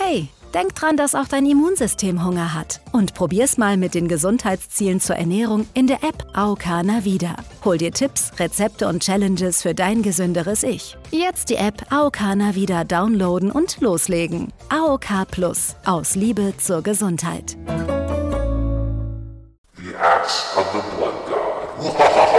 Hey, denk dran, dass auch dein Immunsystem Hunger hat. Und probier's mal mit den Gesundheitszielen zur Ernährung in der App AOK Navida. Hol dir Tipps, Rezepte und Challenges für dein gesünderes Ich. Jetzt die App AOK Navida downloaden und loslegen. AOK Plus. Aus Liebe zur Gesundheit. The Axe of the Blood God.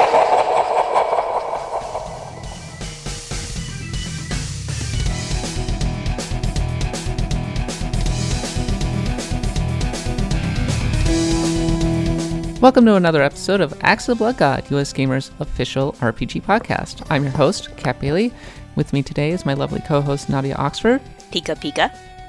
Welcome to another episode of Axe of the Blood God, US Gamer's official RPG podcast. I'm your host, Kat Bailey. With me today is my lovely co-host, Nadia Oxford. Pika Pika.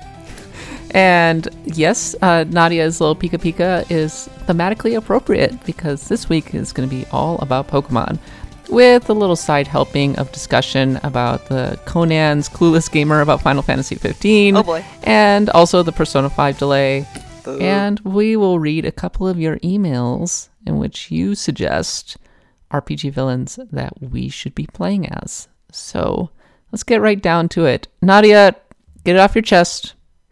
And yes, Nadia's little Pika Pika is thematically appropriate because this week is going to be all about Pokemon, with a little side helping of discussion about the Conan's Clueless Gamer about Final Fantasy 15. Oh boy. And also the Persona 5 delay. Boo. And we will read a couple of your emails in which you suggest RPG villains that we should be playing as. So let's get right down to it. Nadia, get it off your chest.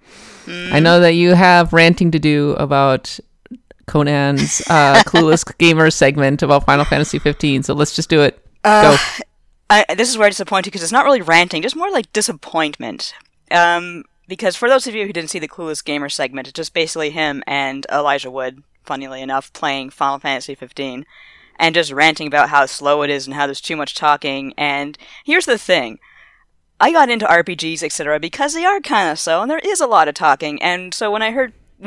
I know that you have ranting to do about Conan's Clueless Gamer segment about Final Fantasy 15, so let's just do it. Go. This is where I disappoint you because it's not really ranting, just more like disappointment. Because for those of you who didn't see the Clueless Gamer segment, it's just basically him and Elijah Wood, funnily enough, playing Final Fantasy 15, and just ranting about how slow it is and how there's too much talking. And here's the thing. I got into RPGs, etc., because they are kind of slow, and there is a lot of talking. And so when I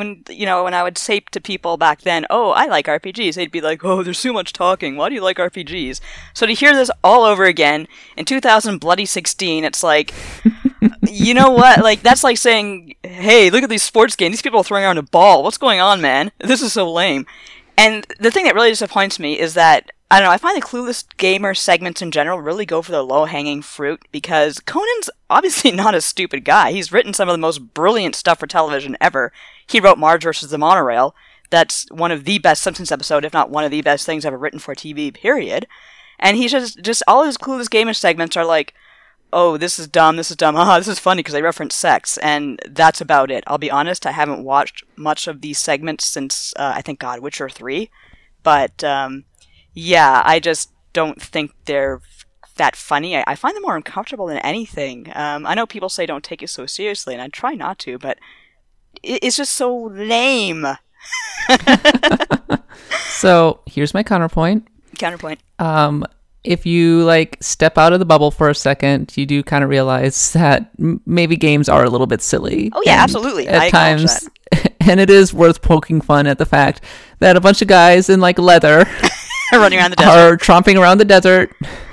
would say to people back then, oh, I like RPGs, they'd be like, oh, there's too much talking. Why do you like RPGs? So to hear this all over again in 2016, it's like, you know what? Like, that's like saying, hey, look at these sports games. These people are throwing around a ball. What's going on, man? This is so lame. And the thing that really disappoints me is that, I don't know, I find the Clueless Gamer segments in general really go for the low-hanging fruit, because Conan's obviously not a stupid guy. He's written some of the most brilliant stuff for television ever. He wrote Marge vs. the Monorail. That's one of the best Simpsons episodes, if not one of the best things ever written for TV, period. And he's just all his Clueless Gamer segments are like, oh, this is dumb, this is funny because they reference sex, and that's about it. I'll be honest, I haven't watched much of these segments since, I think, Witcher 3, but, yeah, I just don't think they're that funny. I find them more uncomfortable than anything. I know people say don't take it so seriously, and I try not to, but it's just so lame. So, here's my counterpoint. If you step out of the bubble for a second, you do kind of realize that maybe games are a little bit silly. Oh yeah, absolutely. At times, and it is worth poking fun at the fact that a bunch of guys in leather running around the desert are tromping around the desert.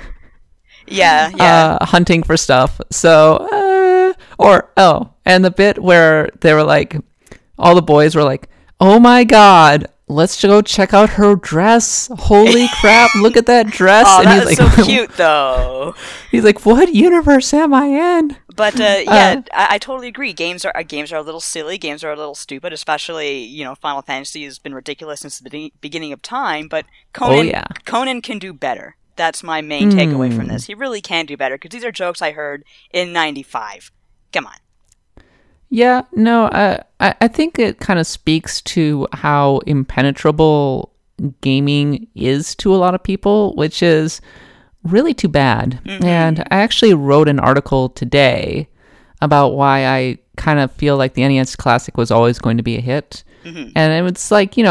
Yeah. Hunting for stuff. So, and the bit where they were all the boys were oh my god, let's go check out her dress. Holy crap, look at that dress. Oh, and he's so cute, though. He's like, what universe am I in? But, I totally agree. Games are a little silly. Games are a little stupid, especially, Final Fantasy has been ridiculous since the beginning of time. But Conan can do better. That's my main takeaway from this. He really can do better, because these are jokes I heard in 95. Come on. Yeah, no, I think it kind of speaks to how impenetrable gaming is to a lot of people, which is really too bad. Mm-hmm. And I actually wrote an article today about why I kind of feel like the NES Classic was always going to be a hit. Mm-hmm. And it's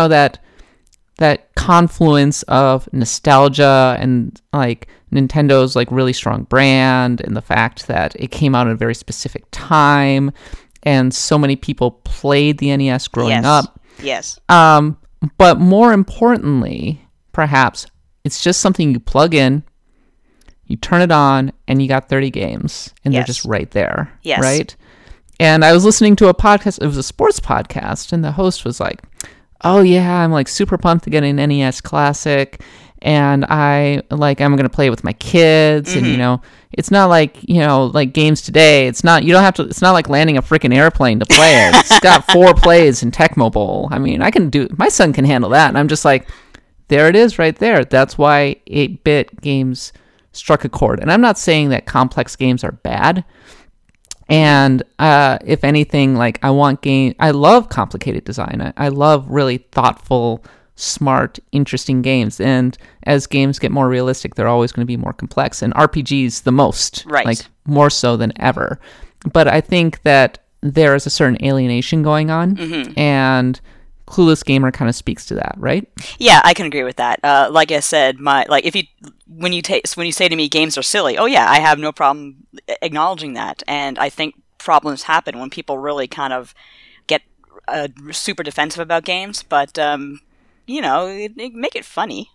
that confluence of nostalgia and Nintendo's really strong brand, and the fact that it came out at a very specific time. And so many people played the NES growing up. Yes. But more importantly, perhaps, it's just something you plug in, you turn it on, and you got 30 games. And they're just right there. Yes. Right? And I was listening to a podcast. It was a sports podcast. And the host was like, oh, yeah, I'm super pumped to get an NES Classic. And I'm going to play it with my kids. Mm-hmm. And, it's not like games today. It's not like landing a freaking airplane to play it. It's got 4 plays in Tecmo Bowl. I mean, my son can handle that. And I'm just like, there it is right there. That's why 8-bit games struck a chord. And I'm not saying that complex games are bad. And if anything, like I love complicated design. I love really thoughtful, smart, interesting games. And as games get more realistic, they're always going to be more complex. And RPGs the most, Right. like more so than ever. But I think that there is a certain alienation going on, and Clueless Gamer kind of speaks to that, right? Yeah, I can agree with that. Like I said, when you say to me games are silly, oh yeah, I have no problem acknowledging that, and I think problems happen when people really kind of get super defensive about games. But make it funny.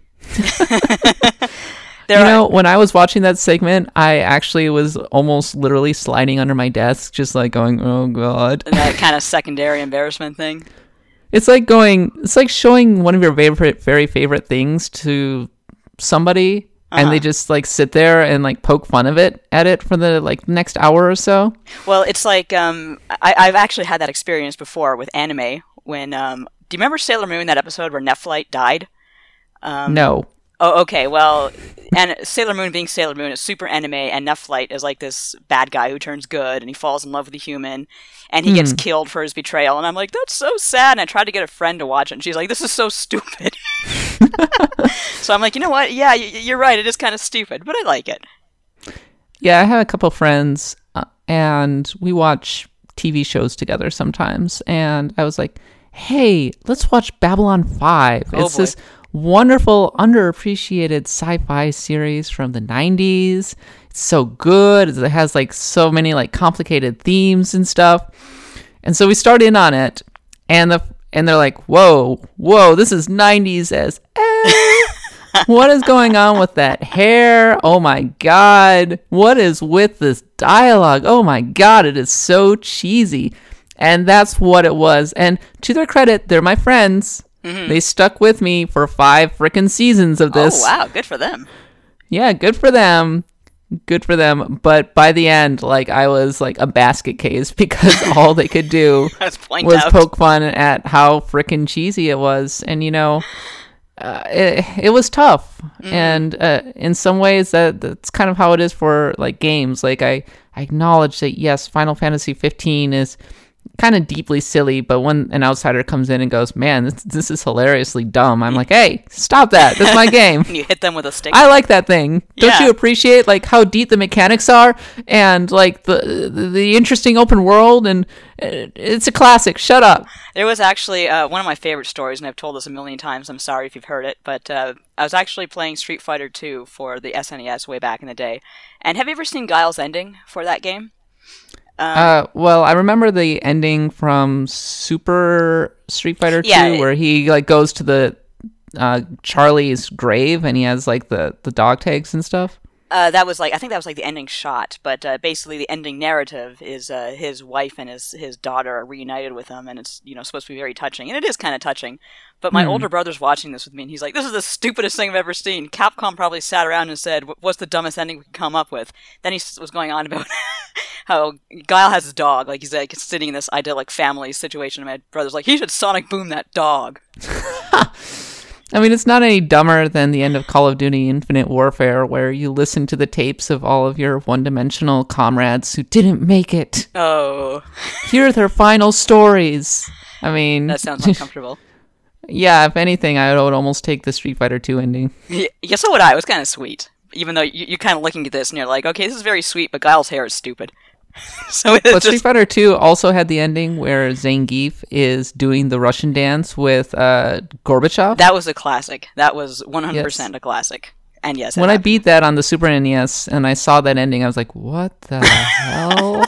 When I was watching that segment, I actually was almost literally sliding under my desk, just like going, "Oh God!" And that kind of secondary embarrassment thing. It's like showing one of your very favorite things to somebody, and they just like sit there and like poke fun at it for the like next hour or so. Well, it's like I've actually had that experience before with anime. When do you remember Sailor Moon, that episode where Nephrite died? No. Oh, okay. Well, and Sailor Moon being Sailor Moon is super anime, and Nephrite is like this bad guy who turns good, and he falls in love with a human, and he gets killed for his betrayal. And I'm like, that's so sad. And I tried to get a friend to watch it, and she's like, this is so stupid. So I'm like, you know what? Yeah, you're right. It is kind of stupid, but I like it. Yeah, I have a couple friends, and we watch TV shows together sometimes. And I was like, hey, let's watch Babylon 5. It's this wonderful, underappreciated sci-fi series from the 90s. It's so good. It has like so many like complicated themes and stuff. And so we start in on it, and they're like, whoa, this is 90s as what is going on with that hair? Oh my God. What is with this dialogue? Oh my God, it is so cheesy. And that's what it was. And to their credit, they're my friends. They stuck with me for 5 frickin' seasons of this. Oh, wow. Good for them. Yeah, good for them. Good for them. But by the end, like, I was like a basket case because all they could do was poke fun at how frickin' cheesy it was. And, it was tough. And in some ways, that's kind of how it is for like games. Like, I acknowledge that, yes, Final Fantasy 15 is kind of deeply silly, but when an outsider comes in and goes, man, this is hilariously dumb, I'm like, hey, stop that. That's my game. You hit them with a stick. I like that thing. Yeah. Don't you appreciate like how deep the mechanics are and like the interesting open world? And it's a classic. Shut up. There was actually one of my favorite stories, and I've told this a million times. I'm sorry if you've heard it, but I was actually playing Street Fighter 2 for the SNES way back in the day. And have you ever seen Guile's ending for that game? Well, I remember the ending from Super Street Fighter 2 where he like goes to the Charlie's grave and he has like the dog tags and stuff. That was like, I think that was like the ending shot, but basically the ending narrative is his wife and his daughter are reunited with him, and it's supposed to be very touching, and it is kind of touching. But my older brother's watching this with me, and he's like, "This is the stupidest thing I've ever seen." Capcom probably sat around and said, "What's the dumbest ending we could come up with?" Then he was going on about how Guile has his dog, like he's like sitting in this idyllic family situation, and my brother's like, "He should Sonic Boom that dog." I mean, it's not any dumber than the end of Call of Duty Infinite Warfare, where you listen to the tapes of all of your one-dimensional comrades who didn't make it. Oh. Here are their final stories. I mean... That sounds uncomfortable. Yeah, if anything, I would almost take the Street Fighter 2 ending. Yeah, so would I. It was kind of sweet. Even though you're kind of looking at this and you're like, okay, this is very sweet, but Guile's hair is stupid. But Street Fighter 2 also had the ending where Zangief is doing the Russian dance with Gorbachev. That was a classic. That was 100% a classic. And yes, when I beat that on the Super NES and I saw that ending, I was like, what the hell?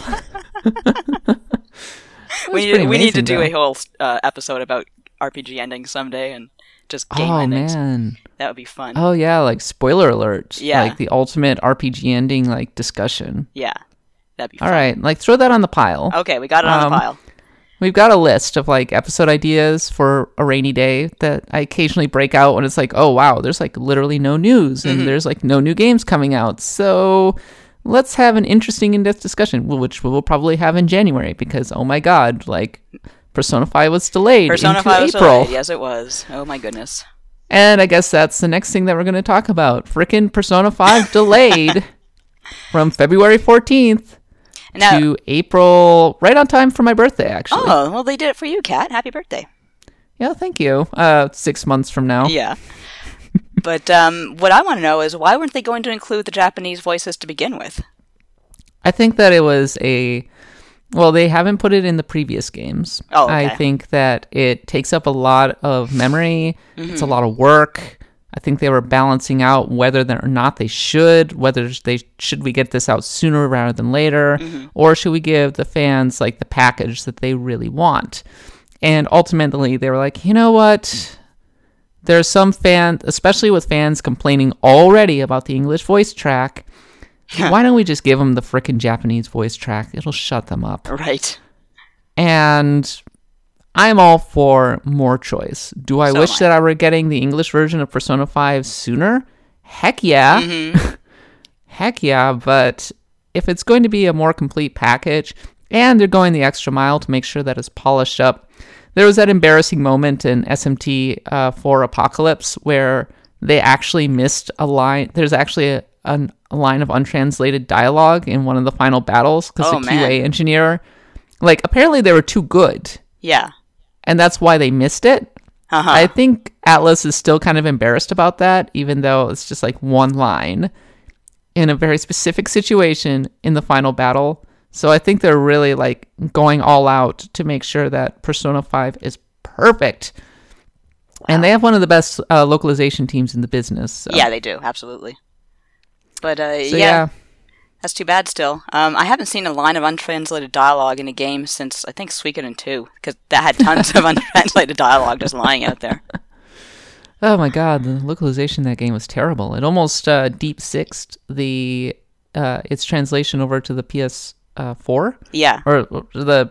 We need to do a whole episode about RPG endings someday and just game endings. Man. That would be fun. Oh, yeah, like spoiler alert. Yeah. Like the ultimate RPG ending like discussion. Yeah. That'd be fun. All right, like throw that on the pile. Okay, we got it on the pile. We've got a list of like episode ideas for a rainy day that I occasionally break out when it's like, oh wow, there's like literally no news and there's like no new games coming out. So let's have an interesting in-depth discussion, which we'll probably have in January because oh my god, like Persona 5 was delayed into April. Delayed. Yes, it was. Oh my goodness. And I guess that's the next thing that we're going to talk about. Frickin' Persona 5 delayed from February 14th. Now, to April, right on time for my birthday, actually. Oh, well, they did it for you, Kat. Happy birthday. Yeah, thank you. 6 months from now. Yeah. But what I want to know is, why weren't they going to include the Japanese voices to begin with? I think that it was well, they haven't put it in the previous games. Oh, okay. I think that it takes up a lot of memory. It's a lot of work. I think they were balancing out whether or not they should, should we get this out sooner rather than later, or should we give the fans like the package that they really want? And ultimately, they were like, you know what? There's some fans, especially with fans complaining already about the English voice track. Why don't we just give them the frickin' Japanese voice track? It'll shut them up. Right. And I'm all for more choice. Do I wish that I were getting the English version of Persona 5 sooner? Heck yeah. Heck yeah, but if it's going to be a more complete package, and they're going the extra mile to make sure that it's polished up. There was that embarrassing moment in SMT 4 Apocalypse where they actually missed a line. There's actually a line of untranslated dialogue in one of the final battles because the QA engineer, apparently they were too good. Yeah. And that's why they missed it. I think Atlas is still kind of embarrassed about that, even though it's just like one line in a very specific situation in the final battle. So I think they're really going all out to make sure that Persona 5 is perfect. Wow. And they have one of the best localization teams in the business. So. Yeah, they do. Absolutely. But yeah. That's too bad still. I haven't seen a line of untranslated dialogue in a game since, I think, Suikoden 2, because that had tons of untranslated dialogue just lying out there. Oh my god, the localization in that game was terrible. It almost deep sixed its translation over to the PS4. Yeah. Or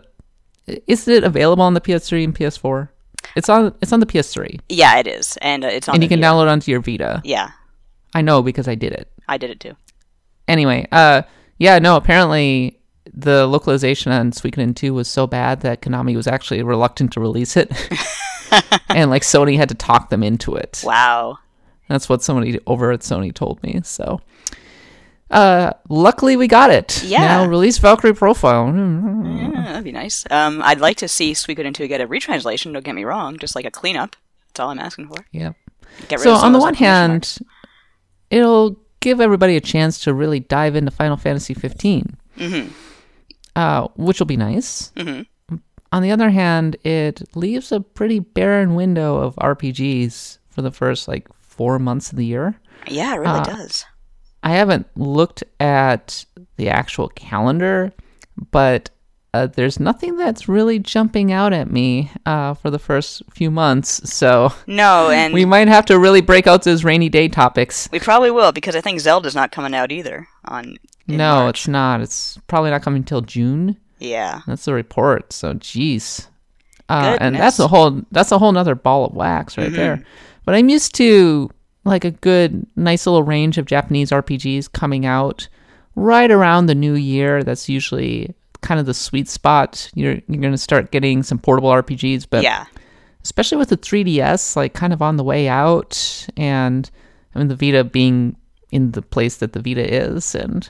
is it available on the PS3 and PS4? It's on the PS3. Yeah, it is, and it's on. And you can Vita. download it onto your Vita. Yeah. I know because I did it. I did it too. Anyway, apparently the localization on Suikoden 2 was so bad that Konami was actually reluctant to release it. And Sony had to talk them into it. Wow. That's what somebody over at Sony told me. So, luckily we got it. Yeah. Now release Valkyrie Profile. Yeah, that'd be nice. I'd like to see Suikoden 2 get a retranslation, don't get me wrong, just like a cleanup. That's all I'm asking for. Yeah. So on the one hand, it'll give everybody a chance to really dive into Final Fantasy 15, which will be nice. Mm-hmm. On the other hand, it leaves a pretty barren window of RPGs for the first 4 months of the year. Yeah, it really does. I haven't looked at the actual calendar, but there's nothing that's really jumping out at me for the first few months. So no, and we might have to really break out those rainy day topics. We probably will, because I think Zelda's not coming out either. No, March. It's not. It's probably not coming till June. Yeah, that's the report. So, geez, and that's a whole nother ball of wax right there. But I'm used to a good, nice little range of Japanese RPGs coming out right around the new year. That's usually kind of the sweet spot. You're going to start getting some portable RPGs, but yeah, especially with the 3DS, kind of on the way out, and I mean the Vita being in the place that the Vita is, and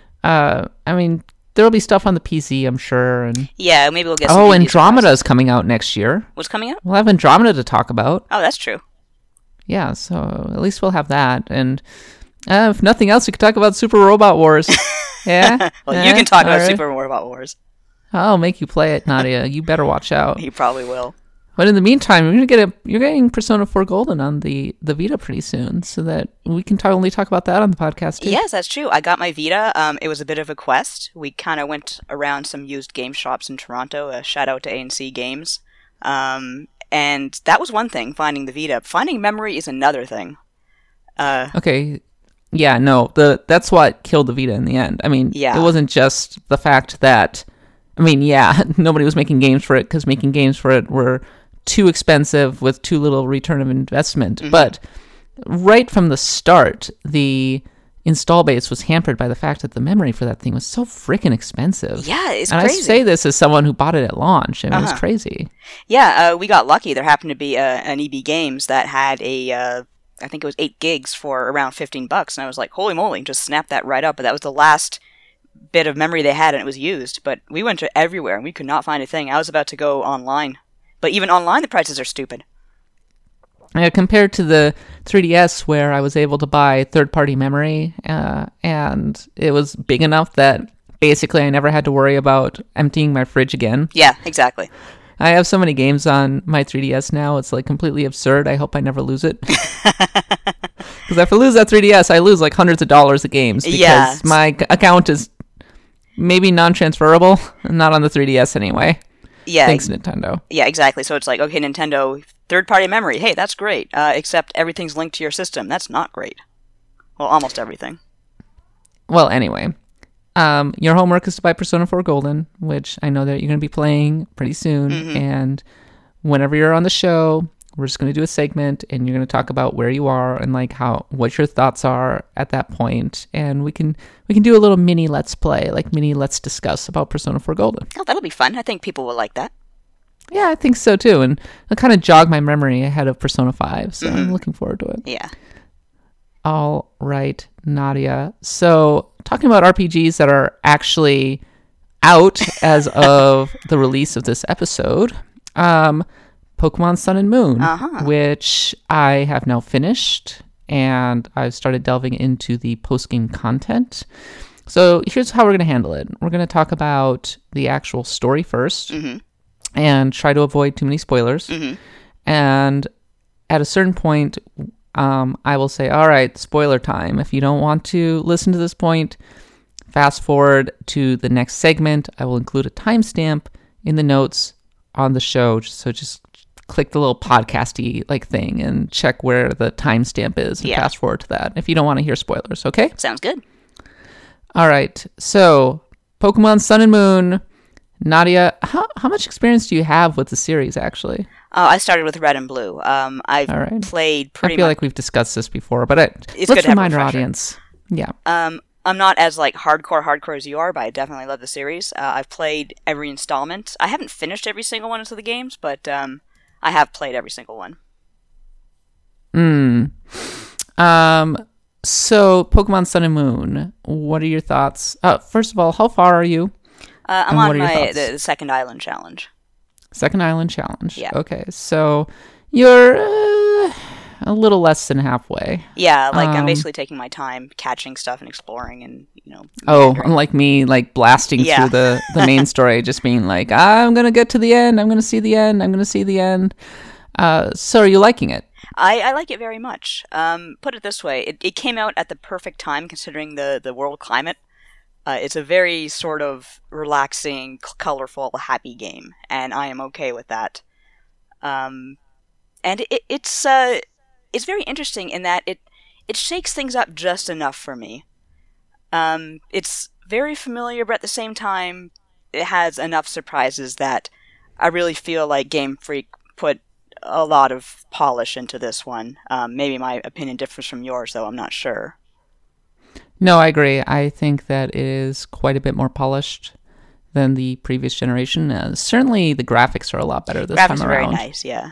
there'll be stuff on the PC, I'm sure, and yeah, maybe we'll get some Andromeda's coming out next year. What's coming out? We'll have Andromeda to talk about. Oh, that's true. Yeah, so at least we'll have that, and if nothing else, we could talk about Super Robot Wars. Yeah. Well, you can talk about Super Robot Wars. I'll make you play it, Nadia. You better watch out. You probably will. But in the meantime, you're getting Persona 4 Golden on the Vita pretty soon, so that we can totally talk about that on the podcast too. Yes, that's true. I got my Vita. It was a bit of a quest. We kind of went around some used game shops in Toronto. Shout out to A&C Games. And that was one thing, finding the Vita. Finding memory is another thing. Okay. Yeah, no, that's what killed the Vita in the end. I mean, It wasn't just the fact that, nobody was making games for it because making games for it were too expensive with too little return of investment. Mm-hmm. But right from the start, the install base was hampered by the fact that the memory for that thing was so freaking expensive. Yeah, it's and crazy. I say this as someone who bought it at launch, and it was crazy. Yeah, we got lucky. There happened to be an EB Games that had I think it was 8 gigs for around $15, and I was like, holy moly, just snap that right up. But that was the last bit of memory they had and it was used. But we went to everywhere and we could not find a thing. I was about to go online. But even online, the prices are stupid. Compared to the 3DS, where I was able to buy third-party memory, and it was big enough that basically I never had to worry about emptying my fridge again. Yeah, exactly. I have so many games on my 3DS now, it's like completely absurd. I hope I never lose it. Because if I lose that 3DS, I lose like hundreds of dollars of games, because my account is maybe non-transferable, not on the 3DS anyway. Yeah. Thanks, Nintendo. Yeah, exactly. So it's like, okay, Nintendo, third-party memory. Hey, that's great. Except everything's linked to your system. That's not great. Well, almost everything. Well, anyway, your homework is to buy Persona 4 Golden, which I know that you're going to be playing pretty soon. And whenever you're on the show, we're just going to do a segment, and you're going to talk about where you are and like what your thoughts are at that point. And we can do a little mini Let's Play, like mini Let's Discuss about Persona 4 Golden. Oh, that'll be fun. I think people will like that. Yeah, I think so too. And it'll kind of jog my memory ahead of Persona 5. So I'm looking forward to it. Yeah. All right, Nadia. So talking about RPGs that are actually out as of the release of this episode, Pokemon Sun and Moon, which I have now finished, and I've started delving into the post-game content. So here's how we're going to handle it. We're going to talk about the actual story first, and try to avoid too many spoilers. And at a certain point, I will say, all right, spoiler time. If you don't want to listen to this point, fast forward to the next segment. I will include a timestamp in the notes on the show, so just click the little podcasty like thing and check where the timestamp is and fast forward to that if you don't want to hear spoilers, okay? Sounds good. All right, so Pokemon Sun and Moon. Nadia, how much experience do you have with the series, actually? I started with Red and Blue. I've played pretty much... I feel like we've discussed this before, but let's remind our audience. Yeah. I'm not as like hardcore as you are, but I definitely love the series. I've played every installment. I haven't finished every single one of the games, but I have played every single one. So, Pokemon Sun and Moon, what are your thoughts? First of all, how far are you? I'm on the second island challenge. Second island challenge. Yeah. Okay, so you're a little less than halfway. Yeah, like I'm basically taking my time catching stuff and exploring and, unlike me, like blasting through the main story, just being like, I'm going to get to the end, I'm going to see the end, I'm going to see the end. So are you liking it? I like it very much. Put it this way, it came out at the perfect time considering the world climate. It's a very sort of relaxing, colorful, happy game, and I am okay with that. And it's very interesting in that it shakes things up just enough for me. It's very familiar, but at the same time, it has enough surprises that I really feel like Game Freak put a lot of polish into this one. Maybe my opinion differs from yours, though, I'm not sure. No, I agree. I think that it is quite a bit more polished than the previous generation. Certainly, the graphics are a lot better this time around. Graphics are very nice, yeah.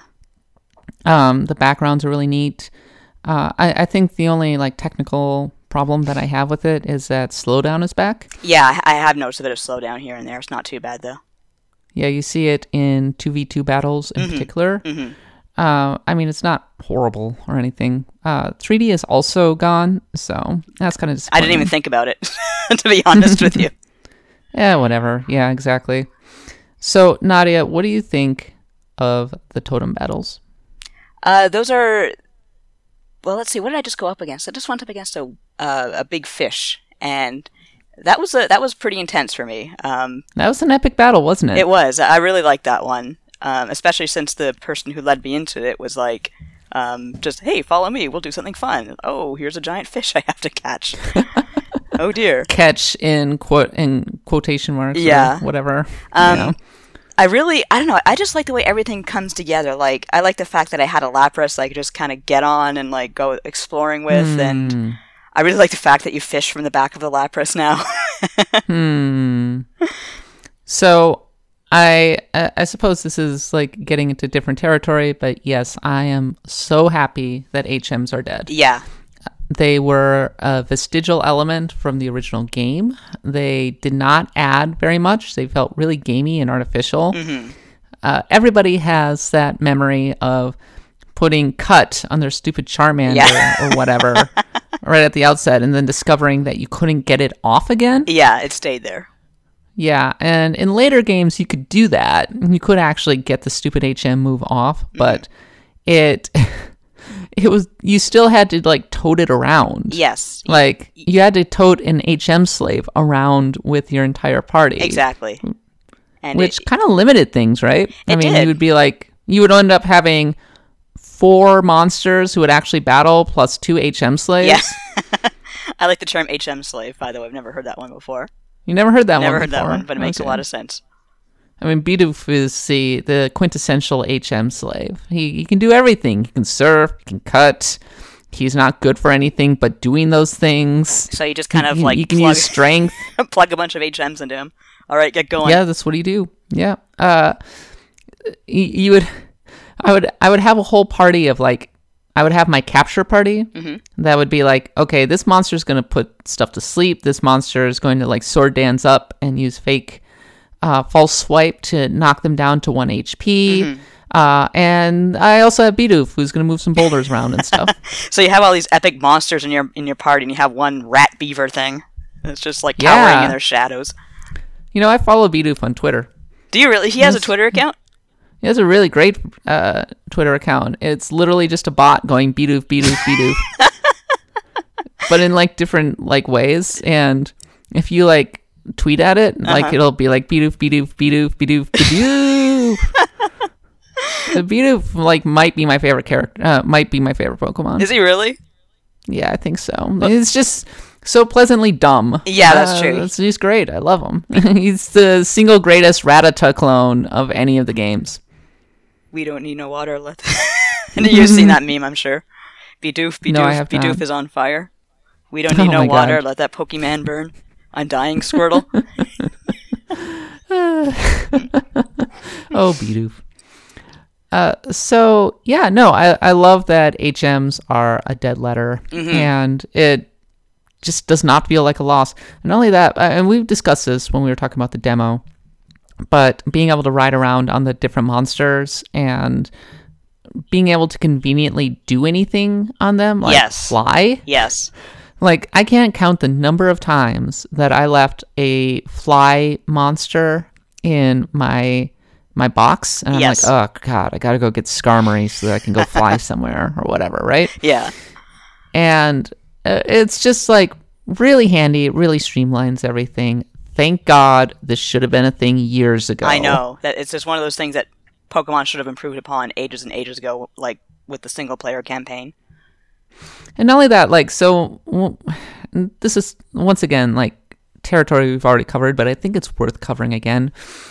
The backgrounds are really neat. I think the only technical problem that I have with it is that slowdown is back. Yeah, I have noticed a bit of slowdown here and there. It's not too bad, though. Yeah, you see it in 2v2 battles in particular. I mean, it's not horrible or anything. 3D is also gone, so that's kind of disappointing. I didn't even think about it, to be honest with you. Yeah, whatever. Yeah, exactly. So, Nadia, what do you think of the totem battles? Those are... Well, let's see. What did I just go up against? I just went up against a big fish, and that was pretty intense for me. That was an epic battle, wasn't it? It was. I really liked that one. Especially since the person who led me into it was like, just, hey, follow me, we'll do something fun. Oh, here's a giant fish I have to catch. Oh dear. Catch in quotation marks or whatever. I don't know, I just like the way everything comes together. Like, I like the fact that I had a Lapras I could just kind of get on and go exploring with, and I really like the fact that you fish from the back of the Lapras now. So... I suppose this is getting into different territory, but yes, I am so happy that HMs are dead. Yeah. They were a vestigial element from the original game. They did not add very much. They felt really gamey and artificial. Everybody has that memory of putting cut on their stupid Charmander or whatever right at the outset, and then discovering that you couldn't get it off again. Yeah, it stayed there. Yeah, and in later games you could do that. You could actually get the stupid HM move off, but it was, you still had to like tote it around. Yes. Like you had to tote an HM slave around with your entire party. Exactly. And which kind of limited things, right? I mean, did. you would be like, you would end up having 4 monsters who would actually battle plus 2 HM slaves. Yeah. I like the term HM slave, by the way. I've never heard that one before. You never heard that Never one heard before. that one, but it makes a Okay. lot of sense. I mean, Bidoof is the quintessential HM slave. He can do everything. He can surf, he can cut. He's not good for anything but doing those things. So you just kind of like you can use strength. plug a bunch of HMs into him. All right, get going. Yeah, that's what you do. Yeah. You would, I would have a whole party of like, I would have my capture party. That would be like, okay, this monster is going to put stuff to sleep. This monster is going to like sword dance up and use fake false swipe to knock them down to 1 HP. And I also have Bidoof, who's going to move some boulders around and stuff. So you have all these epic monsters in your party, and you have one rat beaver thing. It's just like cowering in their shadows. You know, I follow Bidoof on Twitter. Do you really? He has a Twitter account? He has a really great Twitter account. It's literally just a bot going Bidoof, Bidoof, Bidoof. But in like different like ways. And if you like tweet at it, like it'll be like Bidoof, Bidoof, Bidoof, Bidoof, Bidoof. The Bidoof like might be my favorite character. Might be my favorite Pokemon. Is he really? Yeah, I think so. It's just so pleasantly dumb. Yeah, that's true. He's great. I love him. He's the single greatest Rattata clone of any of the games. We don't need no water. You've seen that meme, I'm sure. Bidoof, Bidoof, No, I have Bidoof not. is on fire. We don't need Oh no my water. God. Let that Pokemon burn. I'm dying, Squirtle. Oh, Bidoof. So yeah, no, I love that HMs are a dead letter, and it just does not feel like a loss. And not only that, and we've discussed this when we were talking about the demo, but being able to ride around on the different monsters and being able to conveniently do anything on them, like Yes. fly. Yes. Like, I can't count the number of times that I left a fly monster in my box, and I'm Yes. like, oh, God, I gotta go get Skarmory so that I can go fly somewhere or whatever, right? Yeah. And it's just, like, really handy. It really streamlines everything. Thank God this should have been a thing years ago. I know. That it's just one of those things that Pokemon should have improved upon ages and ages ago, like with the single-player campaign. And not only that, like, so this is, once again, like, territory we've already covered, but I think it's worth covering again.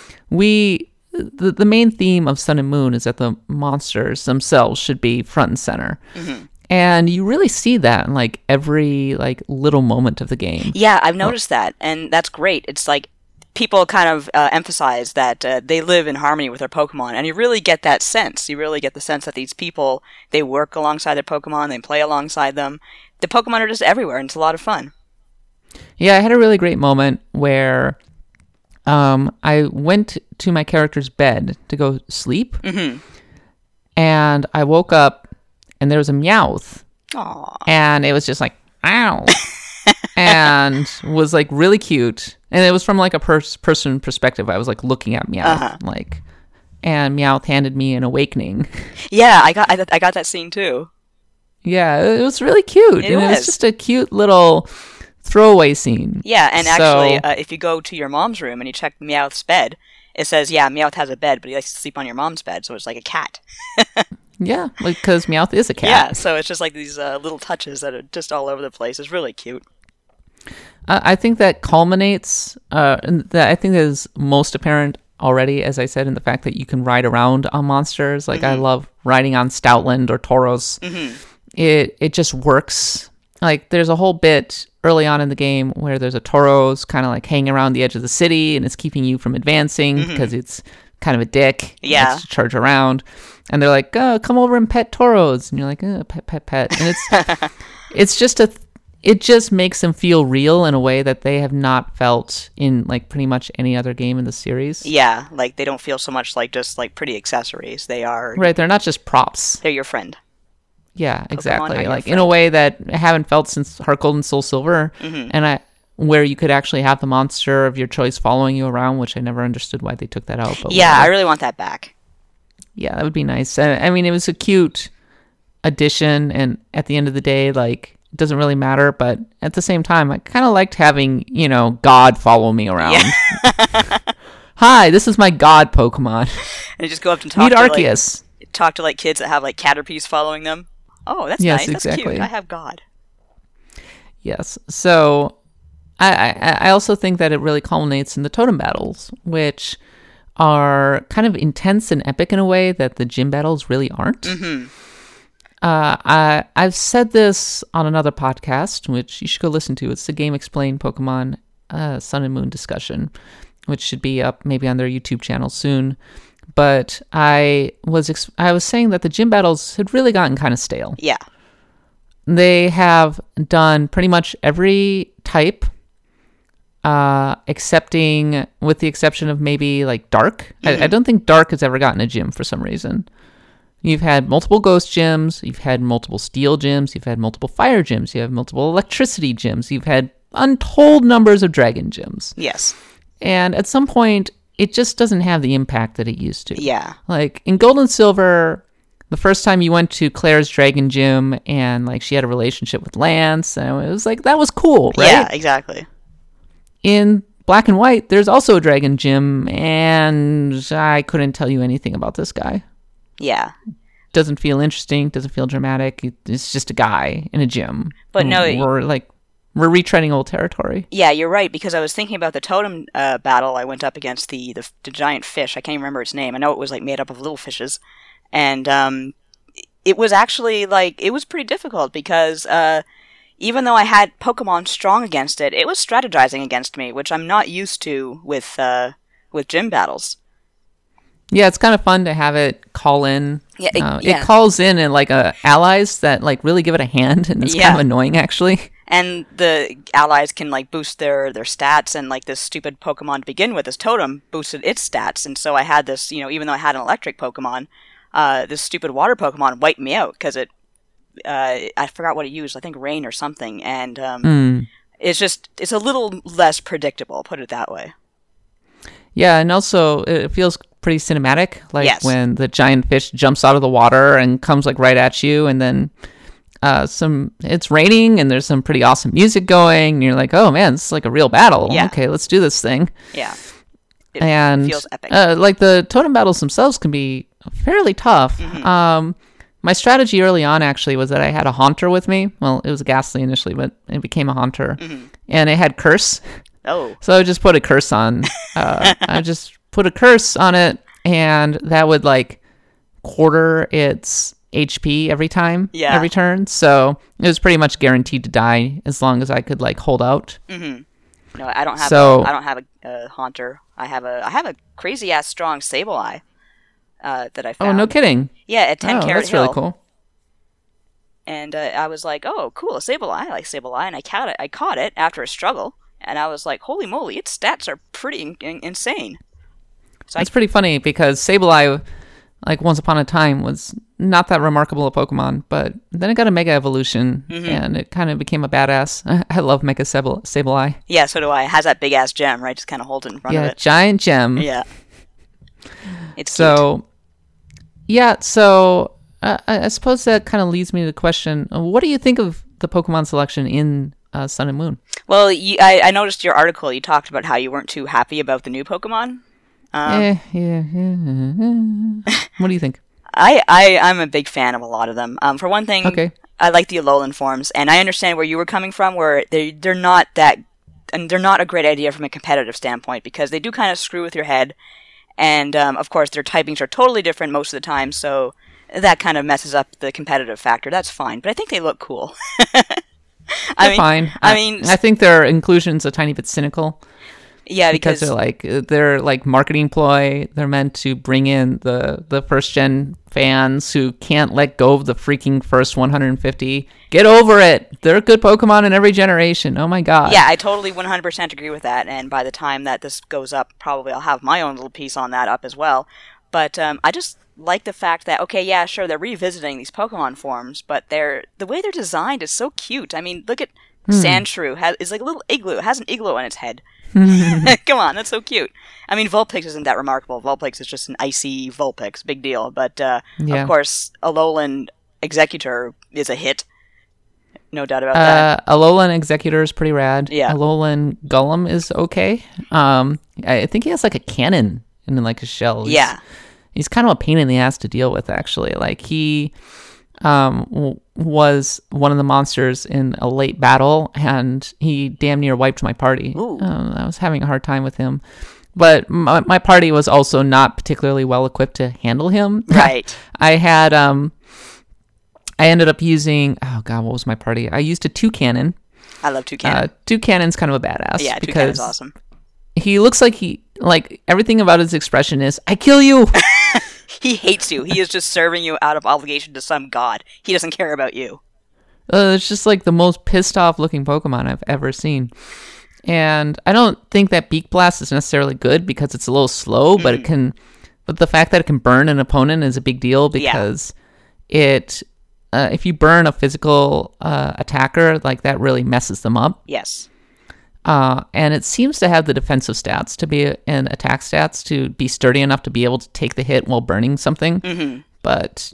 The main theme of Sun and Moon is that the monsters themselves should be front and center. And you really see that in, like, every, like, little moment of the game. Yeah, I've noticed that, and that's great. It's like people kind of emphasize that they live in harmony with their Pokemon, and you really get that sense. You really get the sense that these people, they work alongside their Pokemon, they play alongside them. The Pokemon are just everywhere, and it's a lot of fun. Yeah, I had a really great moment where I went to my character's bed to go sleep, and I woke up, and there was a Meowth, Aww. and it was just like, ow, and was like really cute, and it was from like a person perspective. I was like looking at Meowth, like, and Meowth handed me an awakening. Yeah, I got that scene too. Yeah, it was really cute. It and It was. was just a cute little throwaway scene. Yeah, and So- actually, if you go to your mom's room and you check Meowth's bed, it says, yeah, Meowth has a bed, but he likes to sleep on your mom's bed, so it's like a cat. Yeah, because Meowth is a cat. Yeah, so it's just like these little touches that are just all over the place. It's really cute. I think that culminates, and that I think that is most apparent already, as I said, in the fact that you can ride around on monsters. Like, I love riding on Stoutland or Tauros. It just works. Like, there's a whole bit early on in the game where there's a Tauros kind of like hanging around the edge of the city, and it's keeping you from advancing because it's kind of a dick. It Yeah. likes to charge around. And they're like, oh, come over and pet Tauros. And you're like, pet. And it's just it just makes them feel real in a way that they have not felt in like pretty much any other game in the series. Yeah, like they don't feel so much like just like pretty accessories. They are Right, they're not just props. They're your friend. Yeah, exactly. Like in friend. a way that I haven't felt since Heart Gold and Soul Silver, and where you could actually have the monster of your choice following you around, which I never understood why they took that out. But Yeah, whatever. I really want that back. Yeah, that would be nice. I mean, it was a cute addition, and at the end of the day, like, it doesn't really matter, but at the same time, I kind of liked having, God follow me around. Yeah. Hi, this is my God Pokemon. And you just go up and talk Meet to Arceus. like kids that have like Caterpies following them. Oh, that's Yes, nice. That's exactly. cute. I have God. Yes. So I also think that it really culminates in the totem battles, which are kind of intense and epic in a way that the gym battles really aren't. Mm-hmm. I've said this on another podcast, which you should go listen to. It's the Game Explain Pokemon Sun and Moon discussion, which should be up maybe on their YouTube channel soon. But I was saying that the gym battles had really gotten kind of stale. Yeah. They have done pretty much every type, excepting with the exception of maybe like Dark. I don't think Dark has ever gotten a gym for some reason. You've had multiple Ghost gyms, you've had multiple Steel gyms, you've had multiple Fire gyms, you have multiple Electricity gyms, you've had untold numbers of Dragon gyms. Yes. And at some point, it just doesn't have the impact that it used to. Yeah. Like in Gold and Silver, the first time you went to Claire's Dragon Gym and like she had a relationship with Lance, and it was like, that was cool, right? Yeah, exactly. In Black and White, there's also a Dragon Gym, and I couldn't tell you anything about this guy. Yeah. Doesn't feel interesting, doesn't feel dramatic. It's just a guy in a gym. But no, we're retreading old territory. Yeah, you're right, because I was thinking about the totem battle I went up against the giant fish. I can't even remember its name. I know it was like made up of little fishes. And it was actually like, it was pretty difficult because even though I had Pokemon strong against it, it was strategizing against me, which I'm not used to with gym battles. Yeah, it's kind of fun to have it call in. Yeah, it calls in and like allies that like really give it a hand, and it's kind of annoying actually. And the allies can like boost their stats, and like this stupid Pokemon to begin with, this totem, boosted its stats, and so I had this, even though I had an electric Pokemon, this stupid water Pokemon wiped me out because it, I forgot what it used, I think rain or something, and it's a little less predictable, put it that way. Yeah, and also it feels pretty cinematic, like yes. when the giant fish jumps out of the water and comes like right at you, and then it's raining and there's some pretty awesome music going, and you're like, oh man, this is like a real battle. Yeah. Okay, let's do this thing. Yeah. It feels epic. Like the totem battles themselves can be fairly tough. Mm-hmm. My strategy early on actually was that I had a Haunter with me. Well, it was a Ghastly initially, but it became a Haunter. Mm-hmm. And it had Curse. Oh. So I would just put a curse on. I just put a curse on it, and that would like quarter its HP every time, every turn. So it was pretty much guaranteed to die as long as I could like hold out. Mm-hmm. No, I don't have. I don't have a Haunter. I have a crazy ass strong Sableye that I found. Oh, no kidding! Yeah, at 10 Carrot that's Hill. really cool. And I was like, oh, cool, a Sableye. I like Sableye, and I caught it after a struggle. And I was like, holy moly, its stats are pretty insane. So it's pretty funny because Sableye, like once upon a time, was not that remarkable a Pokemon, but then it got a Mega Evolution, and it kind of became a badass. I love Mega Sableye. Yeah, so do I. It has that big-ass gem, right? Just kind of hold it in front of it. Yeah, giant gem. Yeah. It's so cute. Yeah, so I suppose that kind of leads me to the question, what do you think of the Pokemon selection in Sun and Moon? Well, I noticed your article. You talked about how you weren't too happy about the new Pokemon. What do you think? I'm a big fan of a lot of them. For one thing, okay. I like the Alolan forms, and I understand where you were coming from, where they're not that, and they're not a great idea from a competitive standpoint, because they do kind of screw with your head, and of course their typings are totally different most of the time, so that kind of messes up the competitive factor. That's fine, but I think they look cool. They're fine. I think their inclusion's a tiny bit cynical. Yeah, because they're like marketing ploy. They're meant to bring in the first gen fans who can't let go of the freaking first 150. Get over it. They're good Pokemon in every generation. Oh my god. Yeah, I totally 100% agree with that. And by the time that this goes up, probably I'll have my own little piece on that up as well. But I just like the fact that, okay, yeah, sure, they're revisiting these Pokemon forms, but the way they're designed is so cute. I mean, look at Sandshrew. It's like a little igloo. It has an igloo on its head. Come on, that's so cute. I mean, Vulpix isn't that remarkable. Vulpix is just an icy Vulpix. Big deal. But, of course, Alolan Executor is a hit. No doubt about that. Alolan Executor is pretty rad. Yeah. Alolan Golem is okay. I think he has like a cannon in like his shell. He's kind of a pain in the ass to deal with, actually. Like, he was one of the monsters in a late battle, and he damn near wiped my party. I was having a hard time with him. But my party was also not particularly well equipped to handle him. Right. I ended up using, oh god, what was my party? I used a Toucannon. I love Toucannon. Toucannon's kind of a badass. Yeah, Toucannon's awesome. He looks like everything about his expression is, I kill you! He hates you. He is just serving you out of obligation to some god. He doesn't care about you. It's just like the most pissed off looking Pokemon I've ever seen. And I don't think that Beak Blast is necessarily good because it's a little slow, but but the fact that it can burn an opponent is a big deal because if you burn a physical attacker, like that really messes them up. Yes. And it seems to have the defensive stats to be and attack stats to be sturdy enough to be able to take the hit while burning something. Mm-hmm. But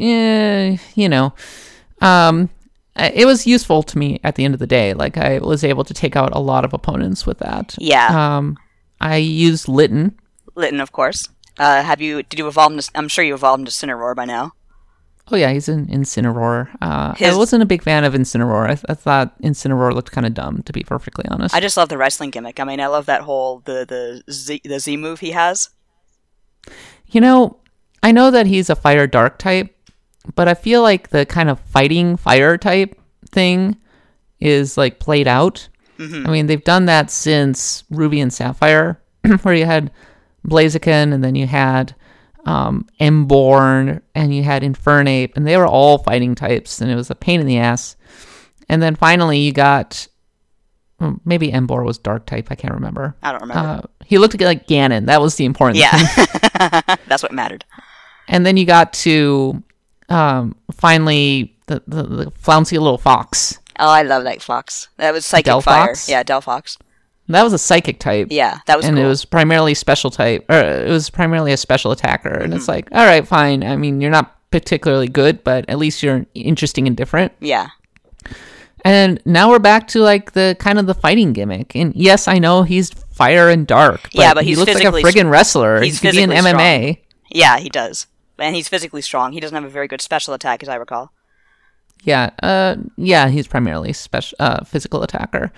it was useful to me at the end of the day. Like, I was able to take out a lot of opponents with that. Yeah. I used Litten. Litten, of course. Did you evolve into? I'm sure you evolved into Cineroar by now. Oh yeah, he's in Incineroar. I wasn't a big fan of Incineroar. I thought Incineroar looked kind of dumb, to be perfectly honest. I just love the wrestling gimmick. I mean, I love that whole the Z move he has. I know that he's a fire dark type, but I feel like the kind of fighting fire type thing is like played out. Mm-hmm. I mean, they've done that since Ruby and Sapphire, where you had Blaziken and then you had Emborn and you had Infernape, and they were all fighting types, and it was a pain in the ass. And then finally you got maybe Emboar was dark type, I can't remember. I don't remember. He looked like Ganon. That was the important thing. That's what mattered. And then you got to finally the flouncy little fox. Oh, I love that fox. That was psychic Delphox? fire. Yeah, Delphox. That was a psychic type. Yeah, that was and cool. It was primarily special type, or it was primarily a special attacker. And it's like, all right, fine. I mean, you're not particularly good, but at least you're interesting and different. Yeah. And now we're back to like the kind of the fighting gimmick. And yes, I know he's fire and dark, but he looks like a friggin' wrestler. He could be in MMA. Strong. Yeah, he does. And he's physically strong. He doesn't have a very good special attack, as I recall. Yeah, he's primarily physical attacker.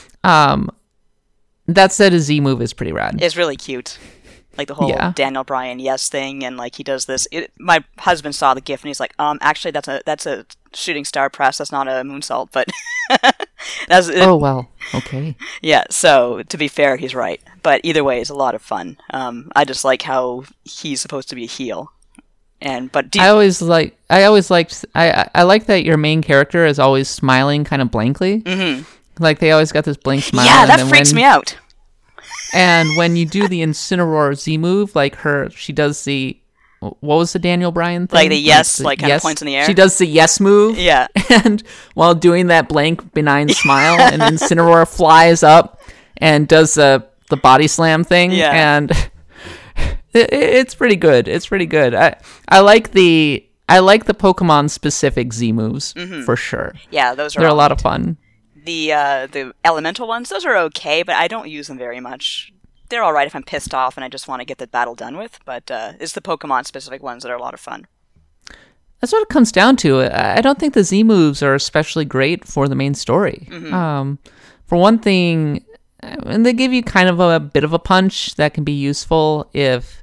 That said, his Z move is pretty rad. It's really cute. Like the whole Daniel Bryan yes thing, and like he does this. My husband saw the GIF and he's like, actually that's a shooting star press. That's not a moonsault, but oh well, okay. Yeah. So to be fair, he's right. But either way, it's a lot of fun. I just like how he's supposed to be a heel. I like that your main character is always smiling kind of blankly. Mm-hmm. Like, they always got this blank smile. Yeah, that freaks me out. And when you do the Incineroar Z move, like she does the, what was the Daniel Bryan thing? Like the yes, kind of points in the air. She does the yes move. Yeah. And while doing that blank, benign smile, and Incineroar flies up and does the body slam thing. Yeah. And it's pretty good. It's pretty good. I like the Pokemon specific Z moves for sure. Yeah, they're a lot of fun. The elemental ones, those are okay, but I don't use them very much. They're alright if I'm pissed off and I just want to get the battle done with, but it's the Pokemon-specific ones that are a lot of fun. That's what it comes down to. I don't think the Z moves are especially great for the main story. Mm-hmm. For one thing, and they give you kind of a bit of a punch that can be useful if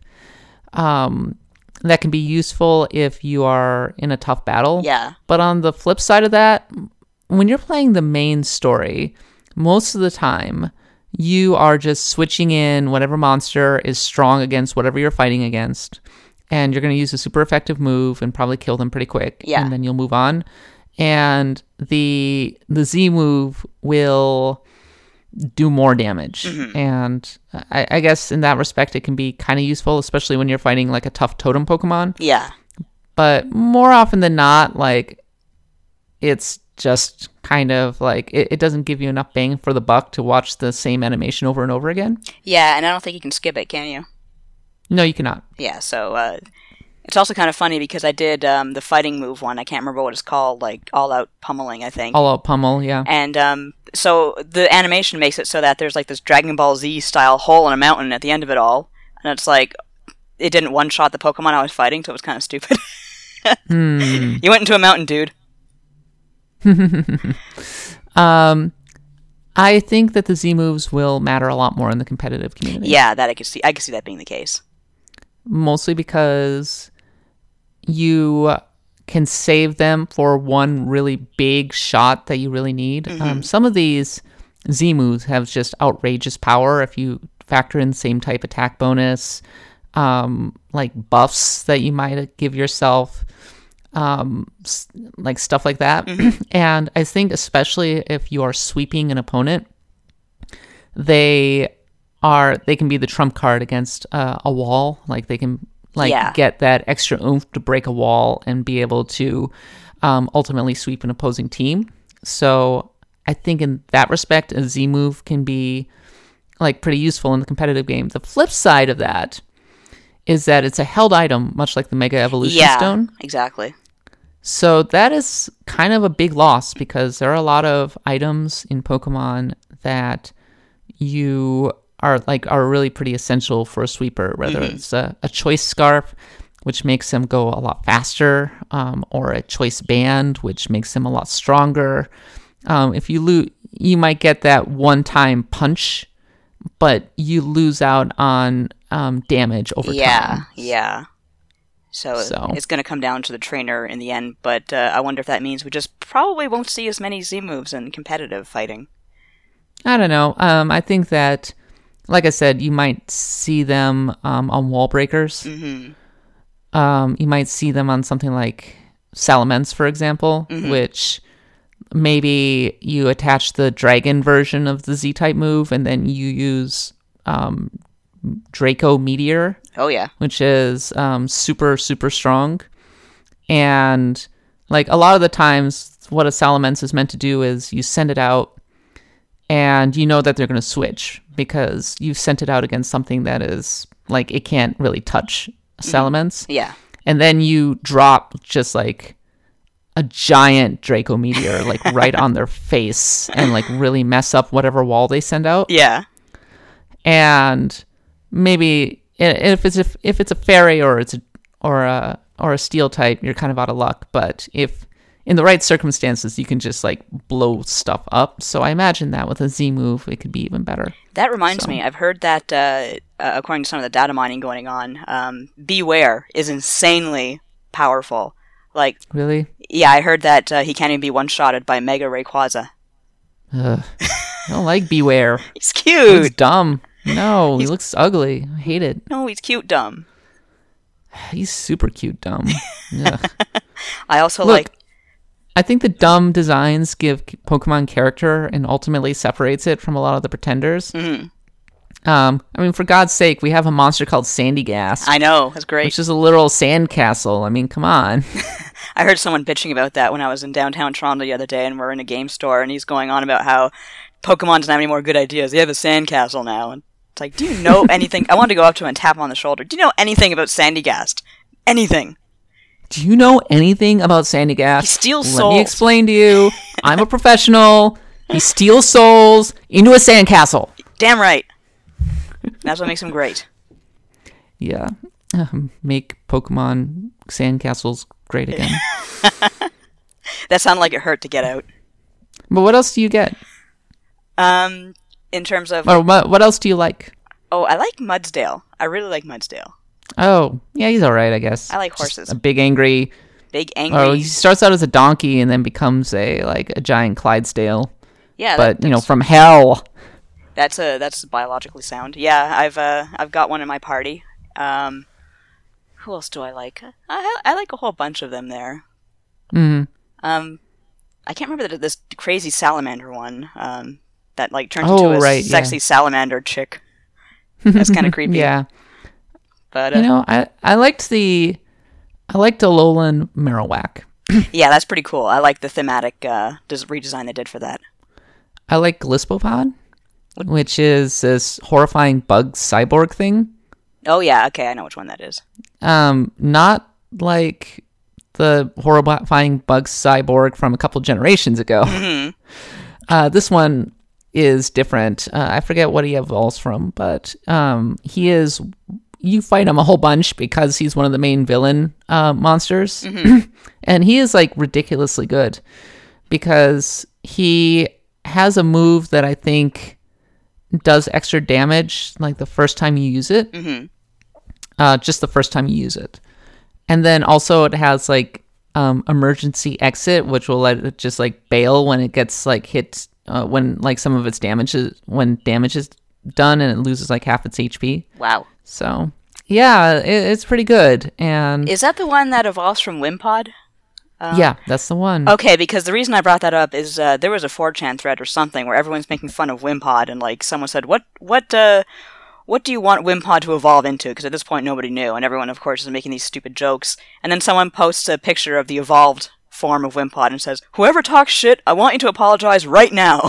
you are in a tough battle. Yeah. But on the flip side of that, when you're playing the main story, most of the time, you are just switching in whatever monster is strong against whatever you're fighting against. And you're going to use a super effective move and probably kill them pretty quick. Yeah. And then you'll move on. And the Z move will do more damage. And I guess in that respect, it can be kind of useful, especially when you're fighting like a tough totem Pokemon. Yeah. But more often than not, like, it's just kind of like it doesn't give you enough bang for the buck to watch the same animation over and over again. Yeah, and I don't think you can skip it, can you? No, you cannot. Yeah, so it's also kind of funny because I did the fighting move one. I can't remember what it's called, like all-out pummeling, I think. All-out pummel, yeah. And so the animation makes it so that there's like this Dragon Ball Z style hole in a mountain at the end of it all, and it's like it didn't one-shot the Pokemon I was fighting, so it was kind of stupid. You went into a mountain, dude. I think that the Z moves will matter a lot more in the competitive community. Yeah, that I could see that being the case. Mostly because you can save them for one really big shot that you really need. Some of these Z moves have just outrageous power if you factor in the same type attack bonus, like buffs that you might give yourself, like stuff like that. And I think especially if you are sweeping an opponent, they can be the trump card against a wall. Like they can get that extra oomph to break a wall and be able to ultimately sweep an opposing team. So I think in that respect, a Z move can be like pretty useful in the competitive game. The flip side of that is that it's a held item, much like the Mega Evolution Stone. Yeah, exactly. So that is kind of a big loss because there are a lot of items in Pokemon that you are really pretty essential for a sweeper, whether it's a choice scarf, which makes them go a lot faster, or a choice band, which makes them a lot stronger. If you lose, you might get that one-time punch, but you lose out on damage over time. Yeah. So it's going to come down to the trainer in the end, but I wonder if that means we just probably won't see as many Z moves in competitive fighting. I don't know. I think that, like I said, you might see them on wall breakers. You might see them on something like Salamence, for example, which maybe you attach the dragon version of the Z-type move, and then you use Draco Meteor. Oh, yeah. Which is super, super strong. And like a lot of the times, what a Salamence is meant to do is you send it out, and you know that they're going to switch because you've sent it out against something that is like it can't really touch a Salamence. Yeah. And then you drop just like a giant Draco Meteor like right on their face and like really mess up whatever wall they send out. Yeah. And maybe if it's a fairy or a steel type, you're kind of out of luck. But if in the right circumstances, you can just like blow stuff up. So I imagine that with a Z move, it could be even better. That reminds me, I've heard that according to some of the data mining going on, Beware is insanely powerful. Like, really? Yeah, I heard that he can't even be one-shotted by Mega Rayquaza. I don't like Beware. He's cute. He's dumb. No, he looks ugly. I hate it. No, he's cute dumb. He's super cute dumb. I also I think the dumb designs give Pokemon character and ultimately separates it from a lot of the pretenders. I mean, for God's sake, we have a monster called Sandygast. I know, that's great. Which is a literal sandcastle. I mean, come on. I heard someone bitching about that when I was in downtown Toronto the other day, and we're in a game store, and he's going on about how Pokemon doesn't have any more good ideas. They have a sandcastle now. And it's like, do you know anything? I wanted to go up to him and tap him on the shoulder. Do you know anything about Sandygast? Anything? Do you know anything about Sandygast? He steals souls. Let me explain to you. I'm a professional. He steals souls into a sandcastle. Damn right. That's what makes him great. Yeah. Make Pokemon sandcastles great again. That sounded like it hurt to get out. But what else do you get? In terms of... Or what else do you like? Oh, I like Mudsdale. I really like Mudsdale. Oh, yeah, he's all right, I guess. I like horses. Just a big angry... Oh, he starts out as a donkey and then becomes a giant Clydesdale. Yeah. But, from hell. That's biologically sound. Yeah, I've got one in my party. Who else do I like? I like a whole bunch of them there. Mm-hmm. I can't remember this crazy salamander one. That like turns into a sexy salamander chick. That's kind of creepy. Yeah. But I liked Alolan Marowak. Yeah, that's pretty cool. I like the thematic redesign they did for that. I like Glyspopod, which is this horrifying bug cyborg thing. Oh yeah, okay, I know which one that is. Not like the horrifying bug cyborg from a couple generations ago. Mm-hmm. This one is different. I forget what he evolves from, but he is. You fight him a whole bunch because he's one of the main villain monsters, mm-hmm. and he is like ridiculously good because he has a move that I think does extra damage like the first time you use it. Mm-hmm. Just the first time you use it. And then also it has like emergency exit, which will let it just like bail when it gets like hit when like some of its damage is done and it loses like half its HP. Wow. So yeah, it's pretty good. And is that the one that evolves from Wimpod? Yeah, that's the one. Okay, because the reason I brought that up is there was a 4chan thread or something where everyone's making fun of Wimpod, and like someone said, what do you want Wimpod to evolve into? Because at this point nobody knew, and everyone of course is making these stupid jokes. And then someone posts a picture of the evolved form of Wimpod and says, "Whoever talks shit, I want you to apologize right now."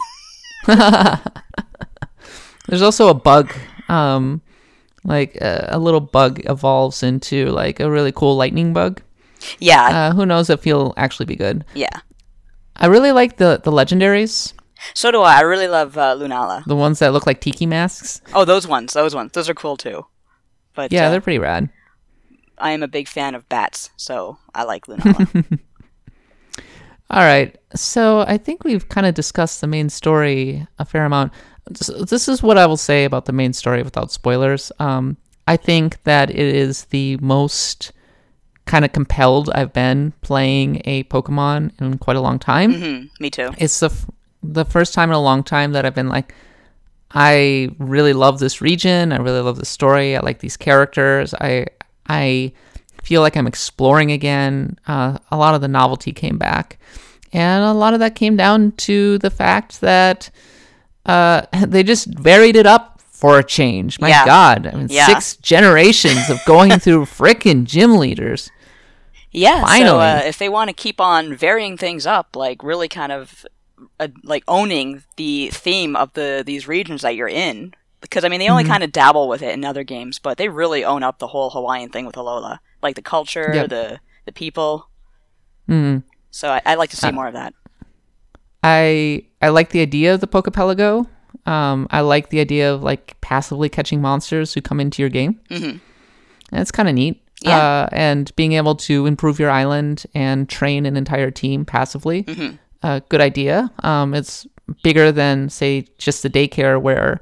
There's also a bug, like a little bug evolves into like a really cool lightning bug. Yeah. Who knows if he'll actually be good. Yeah. I really like the legendaries. So do I. I really love Lunala. The ones that look like tiki masks. Oh, those ones. Those are cool too. But yeah, they're pretty rad. I am a big fan of bats, so I like Lunala. All right. So I think we've kind of discussed the main story a fair amount. This is what I will say about the main story without spoilers. I think that it is the most kind of compelled I've been playing a Pokemon in quite a long time. Mm-hmm. Me too. It's the first time in a long time that I've been like, I really love this region. I really love the story. I like these characters. I feel like I'm exploring again. A lot of the novelty came back. And a lot of that came down to the fact that they just varied it up for a change. My God. I mean, 6 generations of going through frickin' gym leaders. Yeah, finally. So if they want to keep on varying things up, like really kind of like owning the theme of these regions that you're in, because I mean they only kind of dabble with it in other games, but they really own up the whole Hawaiian thing with Alola, like the culture, the people. Mm-hmm. So I'd like to see more of that. I like the idea of the Pokepelago. I like the idea of like passively catching monsters who come into your game. Mm-hmm. That's kind of neat. Yeah. And being able to improve your island and train an entire team passively. Mm-hmm. Good idea. It's bigger than say just the daycare where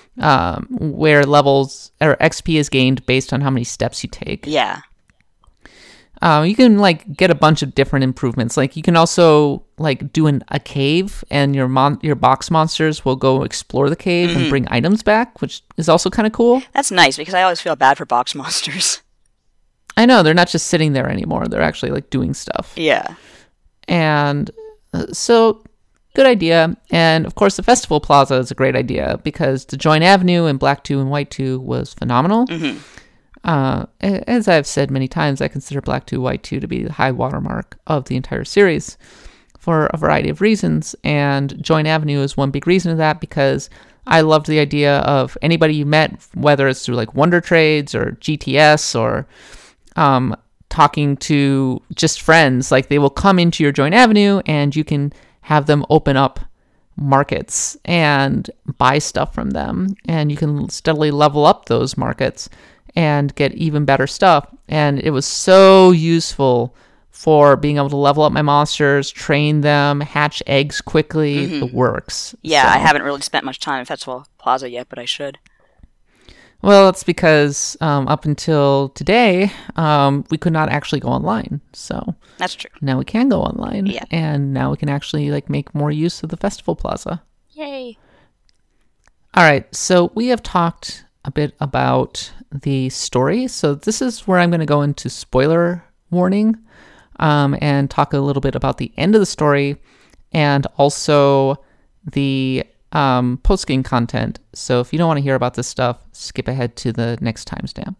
levels or XP is gained based on how many steps you take. Yeah. You can like get a bunch of different improvements. Like you can also like do a cave, and your box monsters will go explore the cave and bring items back, which is also kind of cool. That's nice because I always feel bad for box monsters. I know they're not just sitting there anymore; they're actually like doing stuff. Yeah, and so good idea. And of course, the Festival Plaza is a great idea because to join Avenue in Black 2 and White 2 was phenomenal. Mm-hmm. As I've said many times, I consider Black 2, White 2 to be the high watermark of the entire series for a variety of reasons, and Join Avenue is one big reason of that because I loved the idea of anybody you met, whether it's through like Wonder Trades or GTS or talking to just friends, like they will come into your Join Avenue and you can have them open up markets and buy stuff from them, and you can steadily level up those markets and get even better stuff. And it was so useful for being able to level up my monsters, train them, hatch eggs quickly, the works. Yeah, so. I haven't really spent much time in Festival Plaza yet, but I should. Well, it's because up until today, we could not actually go online. So that's true. Now we can go online. Yeah. And now we can actually like make more use of the Festival Plaza. Yay. All right, so we have talked a bit about the story. So this is where I'm going to go into spoiler warning and talk a little bit about the end of the story and also the post-game content. So if you don't want to hear about this stuff, skip ahead to the next timestamp.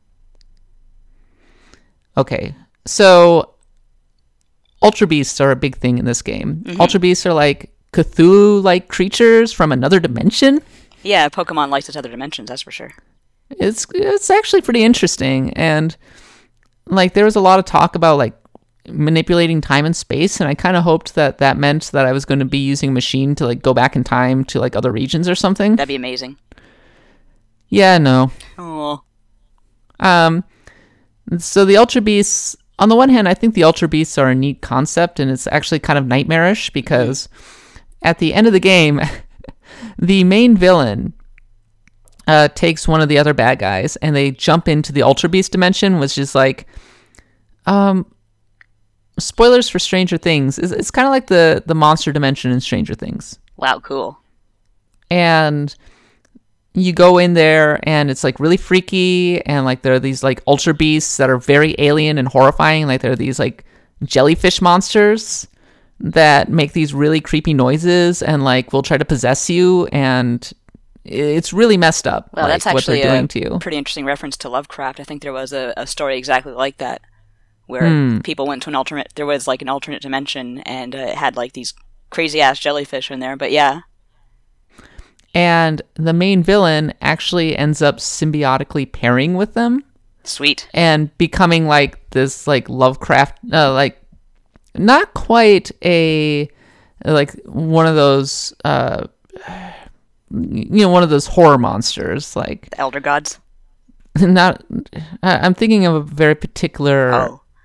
Okay, so Ultra Beasts are a big thing in this game. Mm-hmm. Ultra Beasts are like Cthulhu-like creatures from another dimension. Yeah, Pokemon likes its other dimensions, that's for sure. It's actually pretty interesting, and like there was a lot of talk about like manipulating time and space, and I kind of hoped that meant that I was going to be using a machine to like go back in time to like other regions or something. That'd be amazing. Yeah, no. Oh. So the Ultra Beasts, on the one hand, I think the Ultra Beasts are a neat concept, and it's actually kind of nightmarish because at the end of the game, the main villain takes one of the other bad guys, and they jump into the Ultra Beast dimension, which is like, spoilers for Stranger Things. It's kind of like the monster dimension in Stranger Things. Wow, cool. And you go in there, and it's like really freaky, and like there are these like Ultra Beasts that are very alien and horrifying. Like there are these like jellyfish monsters that make these really creepy noises and like will try to possess you, and it's really messed up. Well, like, that's actually what they're doing to you. Pretty interesting reference to Lovecraft. I think there was a story exactly like that, where people went to an alternate dimension, and it had like these crazy ass jellyfish in there. But yeah. And the main villain actually ends up symbiotically pairing with them. Sweet. And becoming like this like Lovecraft, like not quite a like one of those one of those horror monsters like the Elder Gods. Not I'm thinking of a very particular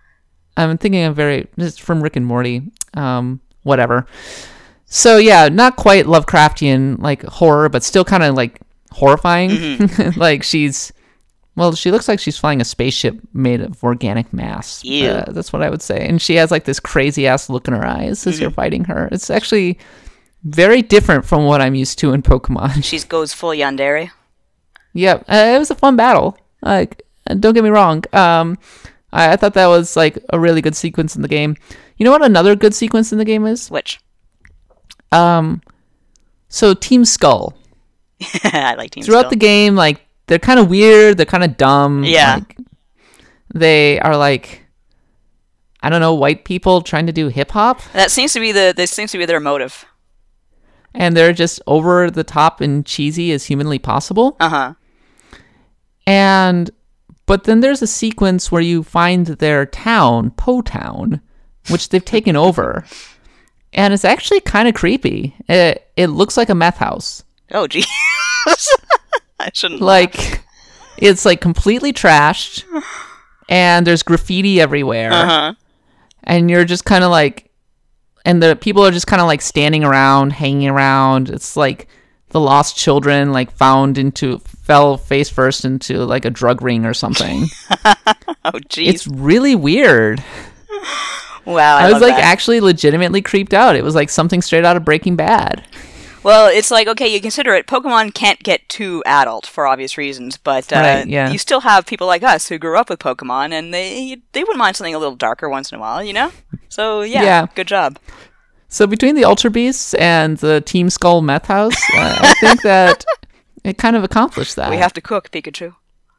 it's from Rick and Morty, whatever. So yeah, not quite Lovecraftian like horror, but still kind of like horrifying. Mm-hmm. Like she looks like she's flying a spaceship made of organic mass. Yeah, that's what I would say. And she has like this crazy ass look in her eyes as you're fighting her. It's actually very different from what I'm used to in Pokemon. She goes full yandere. Yep, it was a fun battle. Like, don't get me wrong. I thought that was like a really good sequence in the game. You know what another good sequence in the game is? Which? So Team Skull. I like Team Skull. Throughout the game, like they're kind of weird, they're kind of dumb. Yeah. Like, they are like, I don't know, white people trying to do hip hop. This seems to be their motive. And they're just over the top and cheesy as humanly possible. Uh-huh. But then there's a sequence where you find their town, Po Town, which they've taken over. And it's actually kind of creepy. It looks like a meth house. Oh, geez. I shouldn't laugh. It's like completely trashed, and there's graffiti everywhere. Uh-huh. And you're just kind of like, and the people are just kind of like standing around, hanging around. It's like the lost children like fell face first into like a drug ring or something. Oh, geez. It's really weird. Wow, I was like actually legitimately creeped out. It was like something straight out of Breaking Bad. Well, it's like, okay, you consider it, Pokemon can't get too adult for obvious reasons, but right, yeah. You still have people like us who grew up with Pokemon, and they wouldn't mind something a little darker once in a while, you know? So, yeah. Good job. So between the Ultra Beasts and the Team Skull meth house, I think that it kind of accomplished that. We have to cook, Pikachu.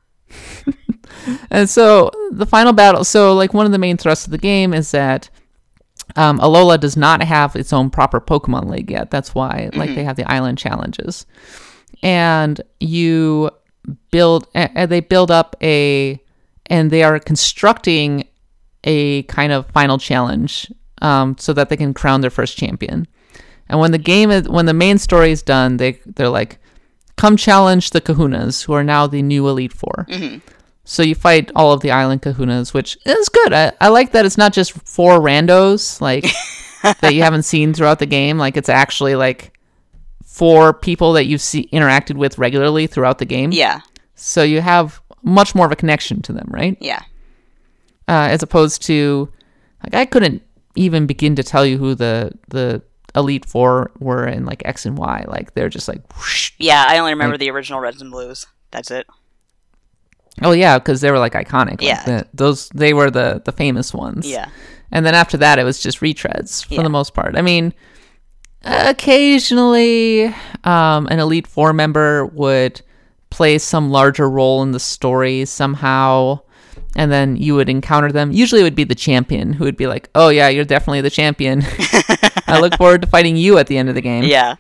And so the final battle, so like one of the main thrusts of the game is that Alola does not have its own proper Pokemon League yet. That's why like they have the island challenges. And they build up and they are constructing a kind of final challenge so that they can crown their first champion. And when the main story is done, they're like, come challenge the Kahunas, who are now the new Elite Four. Mm-hmm. So you fight all of the island Kahunas, which is good. I like that it's not just 4 randos like that you haven't seen throughout the game. Like it's actually like 4 people that you've interacted with regularly throughout the game. Yeah. So you have much more of a connection to them, right? Yeah. As opposed to, like, I couldn't even begin to tell you who the Elite Four were in like X and Y. Like they're just like whoosh. Yeah, I only remember the original Reds and Blues. That's it. Oh yeah, because they were like iconic. Yeah. Like they were the famous ones. Yeah. And then after that, it was just retreads for the most part. I mean, occasionally an Elite Four member would play some larger role in the story somehow, and then you would encounter them. Usually it would be the champion who would be like, oh yeah, you're definitely the champion. I look forward to fighting you at the end of the game. Yeah.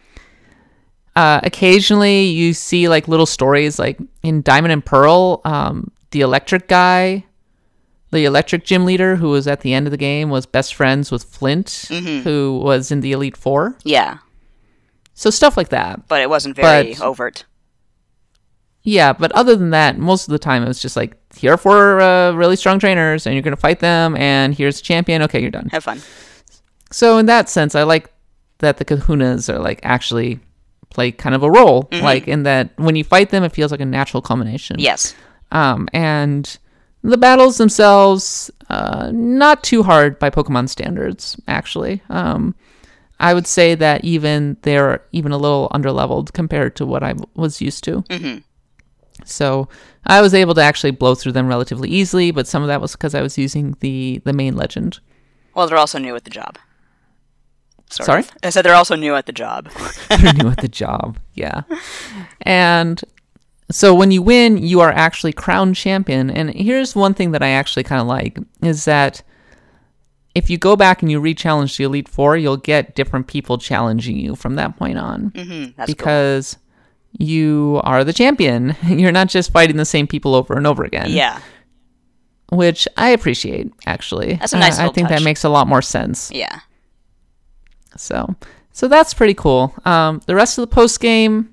Occasionally you see like little stories like in Diamond and Pearl, the electric guy, the electric gym leader who was at the end of the game was best friends with Flint, who was in the Elite Four. Yeah. So stuff like that. But it wasn't very overt. Yeah, but other than that, most of the time it was just like, here are 4 really strong trainers, and you're going to fight them, and here's the champion. Okay, you're done. Have fun. So in that sense, I like that the kahunas are like actually play kind of a role. Like in that when you fight them, it feels like a natural culmination. Yes. And the battles themselves, not too hard by Pokemon standards, actually. I would say that they're even a little underleveled compared to what I was used to. Mm-hmm. So I was able to actually blow through them relatively easily, but some of that was because I was using the main legend. Well, they're also new at the job. Sorry? I said they're also new at the job. They're new at the job, yeah. And so when you win, you are actually crowned champion. And here's one thing that I actually kind of like, is that if you go back and you re-challenge the Elite Four, you'll get different people challenging you from that point on. Mm-hmm, that's because you are the champion. You're not just fighting the same people over and over again. Yeah. Which I appreciate, actually. That's a nice little I think touch. that makes a lot more sense. Yeah. So that's pretty cool. The rest of the post game,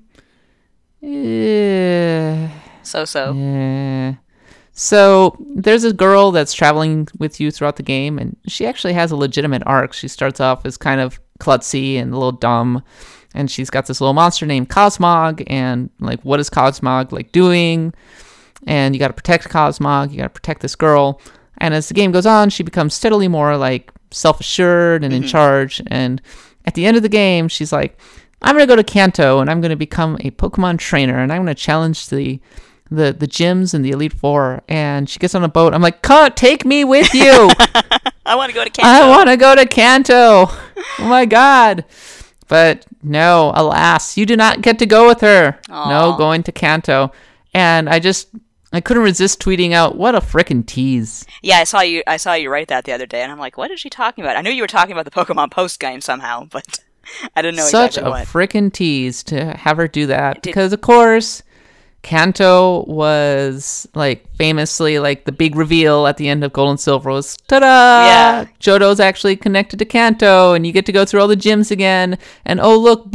so. So there's a girl that's traveling with you throughout the game, and she actually has a legitimate arc. She starts off as kind of klutzy and a little dumb, and she's got this little monster named Cosmog, and like, what is Cosmog like doing? And you got to protect Cosmog. You got to protect this girl. And as the game goes on, she becomes steadily more like self-assured and in charge. And at the end of the game, she's like, I'm going to go to Kanto and I'm going to become a Pokemon trainer, and I'm going to challenge the gyms and the Elite Four. And she gets on a boat. I'm like, take me with you. I want to go to Kanto. I want to go to Kanto. Oh my God. But no, alas, you do not get to go with her. Aww. No going to Kanto. And I couldn't resist tweeting out, what a frickin' tease. Yeah, I saw you write that the other day, and I'm like, what is she talking about? I knew you were talking about the Pokemon post game somehow, but I didn't know Such exactly what. Such a frickin' tease to have her do that. Because, of course, Kanto was, like, famously, like, the big reveal at the end of Gold and Silver was, ta-da! Yeah. Johto's actually connected to Kanto, and you get to go through all the gyms again. And, oh, look,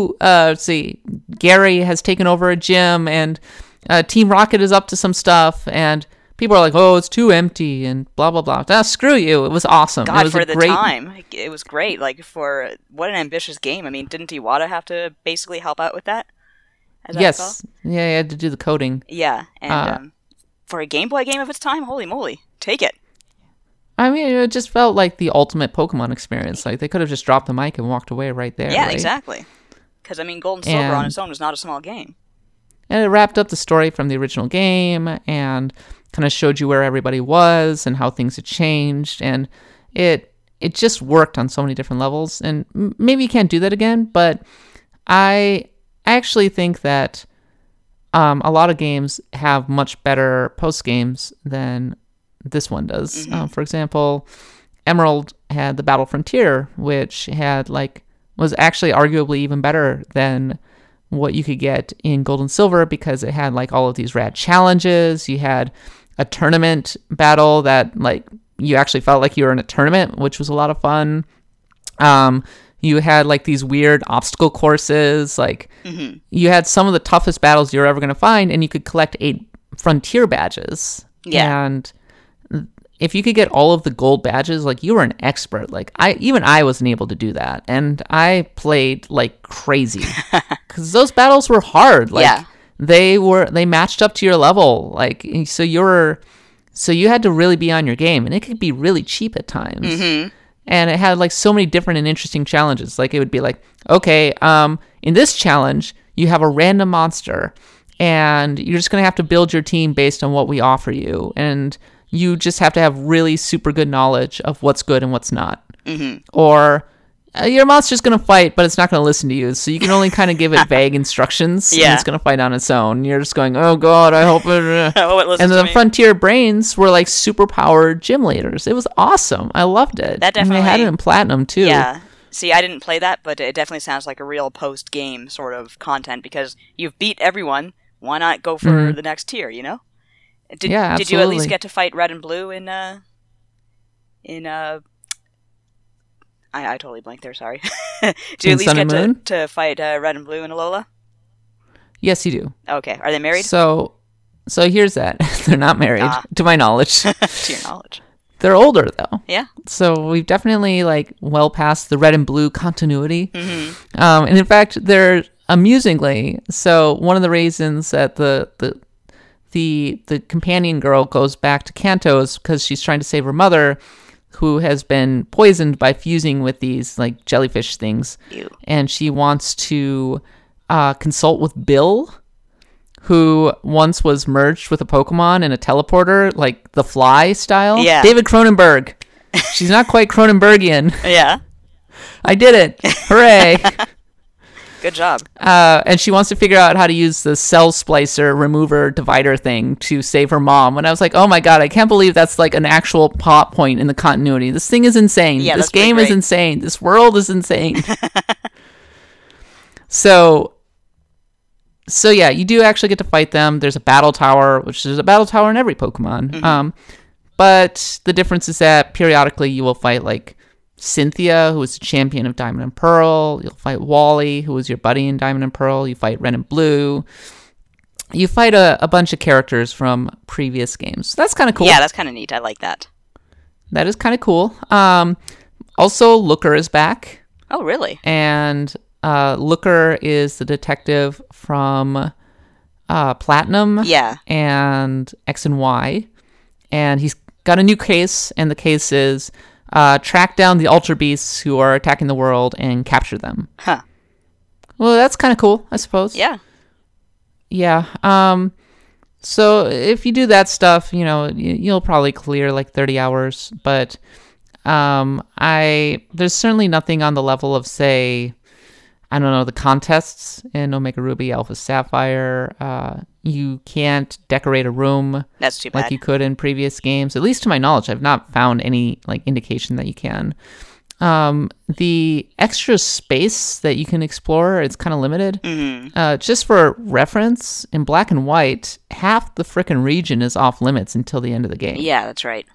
Gary has taken over a gym, and Team Rocket is up to some stuff, and people are like, oh, it's too empty, and blah, blah, blah. Screw you. It was awesome. God, it was for the great time. It was great. Like, for what an ambitious game. I mean, didn't Iwata have to basically help out with that? Yes. Yeah, he had to do the coding. Yeah, and for a Game Boy game of its time, holy moly. Take it. I mean, it just felt like the ultimate Pokemon experience. Like, they could have just dropped the mic and walked away right there. Yeah, right? Exactly. Because, I mean, Gold and Silver on its own was not a small game. And it wrapped up the story from the original game and kind of showed you where everybody was and how things had changed. And it just worked on so many different levels. And maybe you can't do that again, but I actually think that a lot of games have much better post games than this one does. Mm-hmm. For example, Emerald had the Battle Frontier, which was actually arguably even better than what you could get in Gold and Silver, because it had like all of these rad challenges. You had a tournament battle that like you actually felt like you were in a tournament, which was a lot of fun. You had like these weird obstacle courses. Like you had some of the toughest battles you're ever going to find, and you could collect 8 Frontier badges. Yeah. And if you could get all of the gold badges, like you were an expert. Like I wasn't able to do that, and I played like crazy because those battles were hard. Like yeah. they matched up to your level. Like so you had to really be on your game, and it could be really cheap at times. Mm-hmm. And it had like so many different and interesting challenges. Like it would be like, okay, in this challenge, you have a random monster and you're just going to have to build your team based on what we offer you. And you just have to have really super good knowledge of what's good and what's not. Mm-hmm. Or your monster's going to fight, but it's not going to listen to you. So you can only kind of give it vague instructions. Yeah. And it's going to fight on its own. You're just going, oh God, I hope it... Oh, it listens and to the me. Frontier Brains were like super powered gym leaders. It was awesome. I loved it. That And they had it in Platinum too. Yeah. See, I didn't play that, but it definitely sounds like a real post-game sort of content because you've beat everyone. Why not go for the next tier, you know? Did you at least absolutely. get to fight Red and Blue in I totally blanked there, sorry. Did you In at least Sun get and Moon? to fight Red and Blue and Alola? Yes, you do. Okay. Are they married? So here's that. They're not married, to my knowledge. To your knowledge. They're older though. Yeah. So we've definitely like well past the Red and Blue continuity. Mm-hmm. And in fact, they're amusingly, so one of the reasons that the companion girl goes back to Kanto is because she's trying to save her mother, who has been poisoned by fusing with these like jellyfish things. Ew. And she wants to consult with Bill, who once was merged with a Pokemon in a teleporter, like the Fly style. Yeah. David Cronenberg. She's not quite Cronenbergian. Yeah. I did it. Hooray. Good job. And she wants to figure out how to use the cell splicer remover divider thing to save her mom. And I was like, oh my God, I can't believe that's like an actual plot point in the continuity. This thing is insane. Yeah, this that's pretty game is great. insane. This world is insane. So yeah, you do actually get to fight them. There's a battle tower, which is a battle tower in every Pokemon. Mm-hmm. But the difference is that periodically you will fight like Cynthia, who is the champion of Diamond and Pearl. You'll fight Wally, who is your buddy in Diamond and Pearl. You fight Red and Blue. You fight a bunch of characters from previous games. That's kind of cool. Yeah, that's kind of neat. I like that. That is kind of cool. Also, Looker is back. Oh, really? And Looker is the detective from Platinum Yeah. and X and Y. And he's got a new case, and the case is track down the Ultra Beasts who are attacking the world and capture them. Huh. Well, that's kind of cool, I suppose. Yeah. Yeah. So if you do that stuff, you know, you'll probably clear like 30 hours. But there's certainly nothing on the level of, say, I don't know, the contests in Omega Ruby, Alpha Sapphire. You can't decorate a room That's too bad. like you could in previous games. At least to my knowledge, I've not found any like indication that you can. The extra space that you can explore, it's kind of limited. Mm-hmm. Just for reference, in Black and White, half the frickin' region is off limits until the end of the game. Yeah, that's right.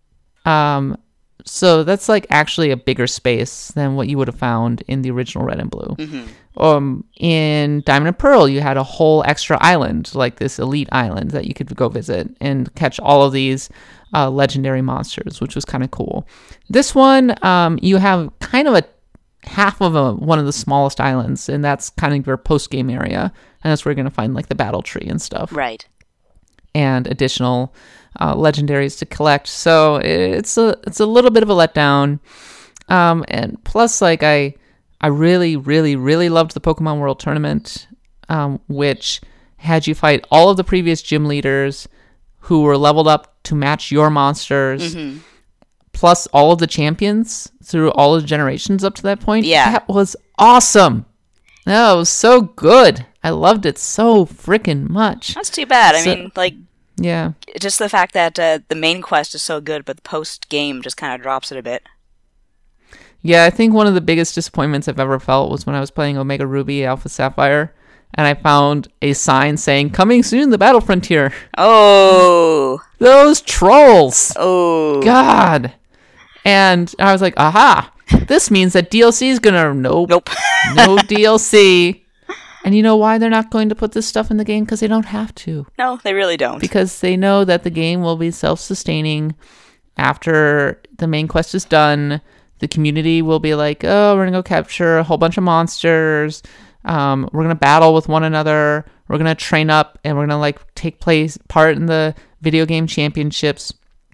So that's like actually a bigger space than what you would have found in the original Red and Blue. Mm-hmm. In Diamond and Pearl, you had a whole extra island, like this elite island that you could go visit and catch all of these legendary monsters, which was kind of cool. This one, you have kind of half of one of the smallest islands, and that's kind of your post-game area, and that's where you're going to find like the battle tree and stuff. Right. And additional legendaries to collect. So it's a little bit of a letdown. And plus, like I really, really, really loved the Pokemon World Tournament, which had you fight all of the previous gym leaders who were leveled up to match your monsters, Mm-hmm. plus all of the champions through all of the generations up to that point. Yeah. That was awesome. No, it was so good. I loved it so freaking much. That's too bad. I So- mean, like, Yeah. just the fact that the main quest is so good, but the post-game just kind of drops it a bit. Yeah, I think one of the biggest disappointments I've ever felt was when I was playing Omega Ruby, Alpha Sapphire, and I found a sign saying, "Coming soon, the Battle Frontier." Oh! Those trolls! Oh! God! And I was like, aha! This means that DLC is gonna... Nope. No DLC. And you know why they're not going to put this stuff in the game? Because they don't have to. No, they really don't. Because they know that the game will be self-sustaining after the main quest is done. The community will be like, oh, we're going to go capture a whole bunch of monsters. We're going to battle with one another. We're going to train up and we're going to like take part in the video game championships.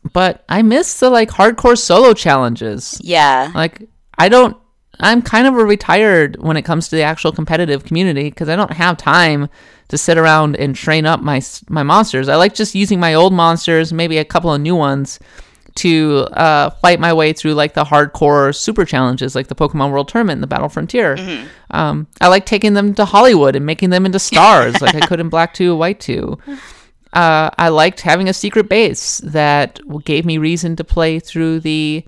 but I miss the like hardcore solo challenges. Yeah. Like I'm kind of a retired when it comes to the actual competitive community because I don't have time to sit around and train up my monsters. I like just using my old monsters, maybe a couple of new ones, to fight my way through like the hardcore super challenges, like the Pokemon World Tournament and the Battle Frontier. Mm-hmm. I like taking them to Hollywood and making them into stars, like I could in Black 2, White 2. I liked having a secret base that gave me reason to play through the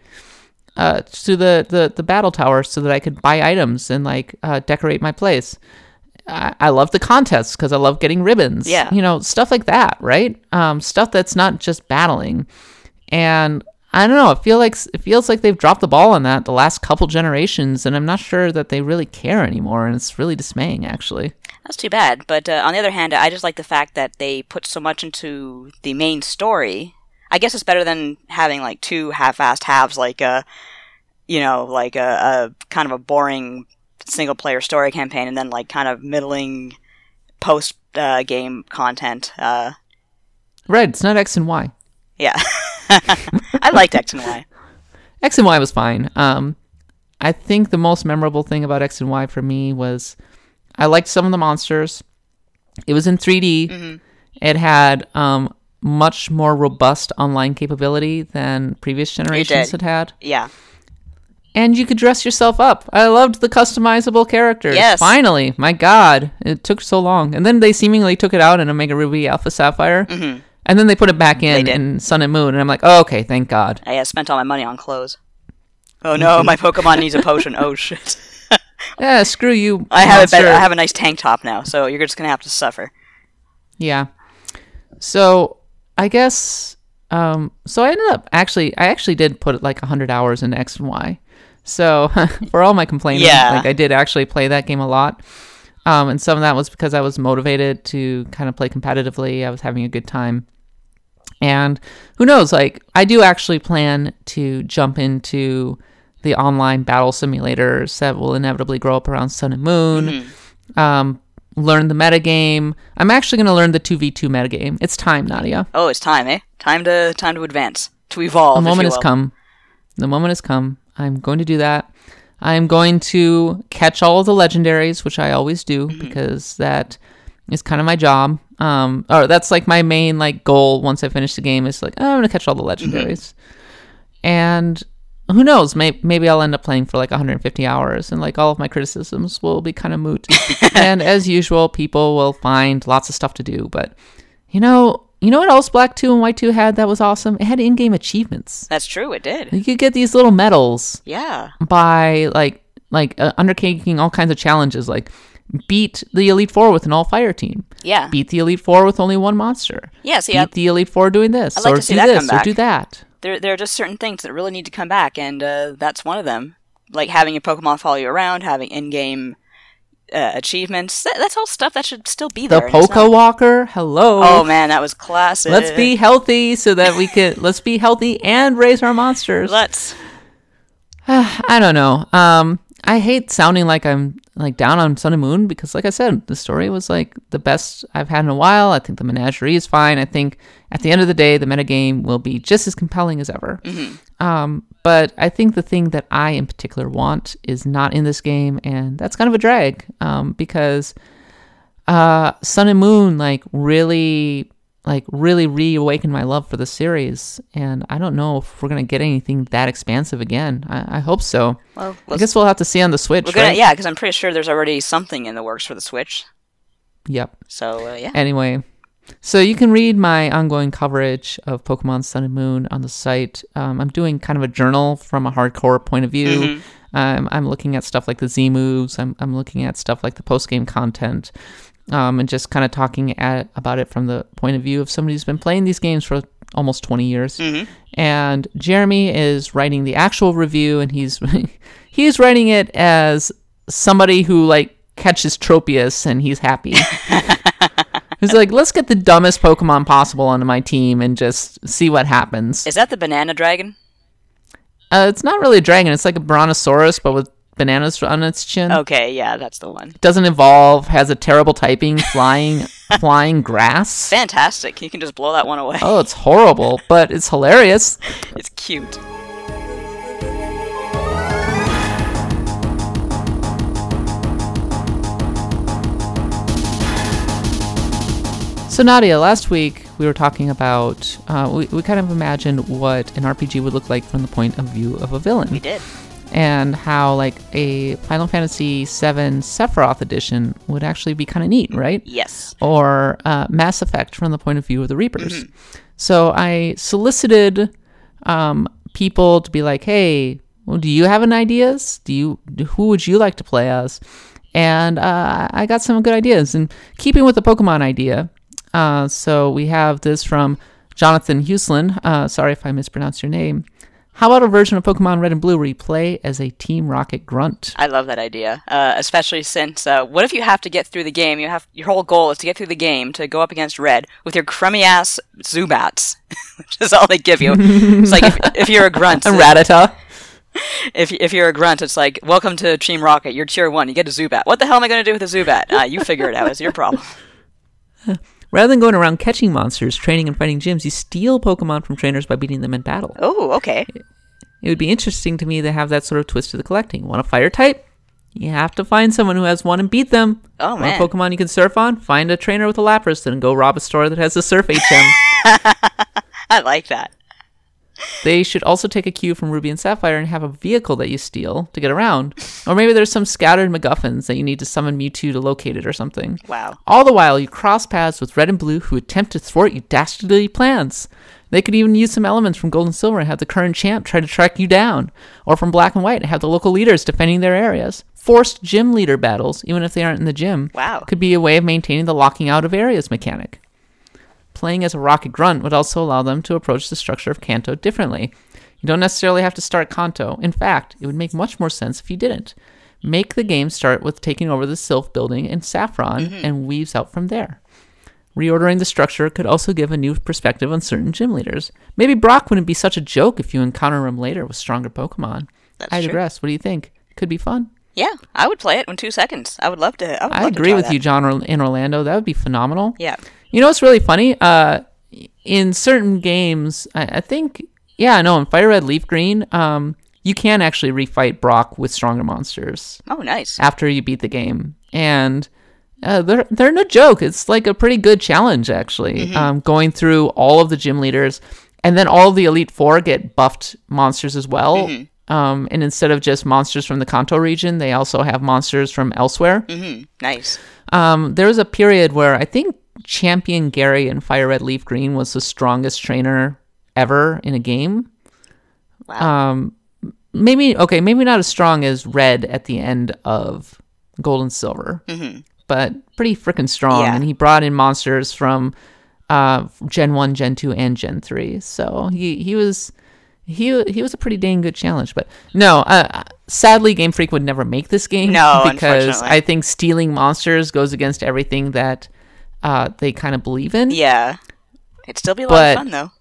battle tower so that I could buy items and like decorate my place. I love the contests because I love getting ribbons. Yeah. You know, stuff like that, right? Stuff that's not just battling. And I don't know, it feels like they've dropped the ball on that the last couple generations, and I'm not sure that they really care anymore, and it's really dismaying, actually. That's too bad. But on the other hand, I just like the fact that they put so much into the main story. I guess it's better than having like two half-assed halves, like a kind of a boring single-player story campaign, and then like kind of middling post-game content. Right, it's not X and Y. Yeah. I liked X and Y. X and Y was fine. I think the most memorable thing about X and Y for me was I liked some of the monsters. It was in 3D. Mm-hmm. It had much more robust online capability than previous generations had. Yeah. And you could dress yourself up. I loved the customizable characters. Yes. Finally. My God. It took so long. And then they seemingly took it out in Omega Ruby Alpha Sapphire. Mm-hmm. And then they put it back in Sun and Moon. And I'm like, oh, okay, thank God. I spent all my money on clothes. Oh no, my Pokemon needs a potion. Oh shit. Yeah, screw you. I have a nice tank top now, so you're just going to have to suffer. Yeah. So I guess, so I ended up I actually did put like 100 hours into X and Y. So for all my complaining, like I did actually play that game a lot. And some of that was because I was motivated to kind of play competitively. I was having a good time. And who knows, like I do actually plan to jump into the online battle simulators that will inevitably grow up around Sun and Moon. Mm-hmm. Learn the metagame. I'm actually going to learn the 2v2 metagame. It's time, Nadia. Oh, it's time, eh? Time to advance, to evolve. The moment has come. The moment has come. I'm going to do that. I'm going to catch all of the legendaries, which I always do, because that is kind of my job. Or that's like my main like goal once I finish the game is like, oh, I'm going to catch all the legendaries. And who knows, maybe I'll end up playing for like 150 hours and like all of my criticisms will be kind of moot. And as usual, people will find lots of stuff to do. But you know what else Black 2 and White 2 had that was awesome? It had in-game achievements. That's true, it did. You could get these little medals. Yeah. By undertaking all kinds of challenges, like beat the Elite Four with an all-fire team. Yeah. Beat the Elite Four with only one monster. Yeah, see, beat the Elite Four doing this, I'd like or to see do that this, come back. or do that. There are just certain things that really need to come back, and that's one of them. Like having your Pokemon follow you around, having in-game achievements. That's all stuff that should still be there. The Poke Walker, hello. Oh man, that was classic. Let's be healthy so that we can. Let's be healthy and raise our monsters. Let's. I don't know. I hate sounding like I'm like down on Sun and Moon because, like I said, the story was like the best I've had in a while. I think the menagerie is fine. I think at the end of the day, the metagame will be just as compelling as ever. Mm-hmm. But I think the thing that I in particular want is not in this game, and that's kind of a drag because Sun and Moon really reawakened my love for the series, and I don't know if we're gonna get anything that expansive again. I hope so. Well, I guess we'll have to see on the Switch, right? Yeah, because I'm pretty sure there's already something in the works for the Switch. Yep. So, yeah. Anyway, so you can read my ongoing coverage of Pokemon Sun and Moon on the site. I'm doing kind of a journal from a hardcore point of view. Mm-hmm. I'm looking at stuff like the Z moves. I'm looking at stuff like the post-game content. And just kind of talking about it from the point of view of somebody who's been playing these games for almost 20 years. Mm-hmm. And Jeremy is writing the actual review, and he's writing it as somebody who like catches Tropius, and he's happy. He's like, let's get the dumbest Pokemon possible onto my team and just see what happens. Is that the banana dragon? It's not really a dragon. It's like a Brontosaurus, but with bananas on its chin. Okay, yeah, that's the one. Doesn't evolve, has a terrible typing, flying grass. Fantastic. You can just blow that one away. Oh, it's horrible, but it's hilarious. It's cute. So Nadia, last week we were talking about, we kind of imagined what an RPG would look like from the point of view of a villain. We did. And how like a Final Fantasy VII Sephiroth edition would actually be kind of neat, right? Yes. Or Mass Effect from the point of view of the Reapers. So I solicited people to be like, hey, well, do you have any ideas? Who would you like to play as? And I got some good ideas. And keeping with the Pokemon idea, so we have this from Jonathan Huslin. Sorry if I mispronounced your name. How about a version of Pokemon Red and Blue where you play as a Team Rocket grunt? I love that idea, especially since what if you have to get through the game? Your whole goal is to get through the game to go up against Red with your crummy ass Zubats, which is all they give you. It's like if you're a grunt, A Rattata. If you're a grunt, it's like welcome to Team Rocket. You're tier 1. You get a Zubat. What the hell am I going to do with a Zubat? You figure it out. It's your problem. Rather than going around catching monsters, training and fighting gyms, you steal Pokemon from trainers by beating them in battle. Oh, okay. It would be interesting to me to have that sort of twist to the collecting. Want a fire type? You have to find someone who has one and beat them. Oh, man. Want a Pokemon you can surf on? Find a trainer with a Lapras, then go rob a store that has a Surf HM. I like that. They should also take a cue from Ruby and Sapphire and have a vehicle that you steal to get around. Or maybe there's some scattered MacGuffins that you need to summon Mewtwo to locate it or something. Wow. All the while, you cross paths with Red and Blue who attempt to thwart your dastardly plans. They could even use some elements from Gold and Silver and have the current champ try to track you down. Or from Black and White and have the local leaders defending their areas. Forced gym leader battles, even if they aren't in the gym, Wow. could be a way of maintaining the locking out of areas mechanic. Playing as a Rocket Grunt would also allow them to approach the structure of Kanto differently. You don't necessarily have to start Kanto. In fact, it would make much more sense if you didn't. Make the game start with taking over the Sylph building in Saffron and weaves out from there. Reordering the structure could also give a new perspective on certain gym leaders. Maybe Brock wouldn't be such a joke if you encounter him later with stronger Pokemon. That's I true. digress. What do you think? Could be fun. Yeah, I would play it in 2 seconds. I would love to. I agree with you, John, in Orlando. That would be phenomenal. Yeah. You know what's really funny? In certain games, I think, in Fire Red Leaf Green, you can actually refight Brock with stronger monsters Oh, nice. after you beat the game. And they're no joke. It's like a pretty good challenge, actually. Going through all of the gym leaders, and then all of the Elite Four get buffed monsters as well. And instead of just monsters from the Kanto region, they also have monsters from elsewhere. Nice. There was a period where I think Champion Gary in Fire Red Leaf Green was the strongest trainer ever in a game. Wow. Maybe not as strong as Red at the end of Gold and Silver, but pretty freaking strong. Yeah. And he brought in monsters from Gen 1, Gen 2, and Gen 3. So he was a pretty dang good challenge. But no, sadly, Game Freak would never make this game. No, because unfortunately. I think stealing monsters goes against everything that they kind of believe in. Yeah. It'd still be a lot of fun, though.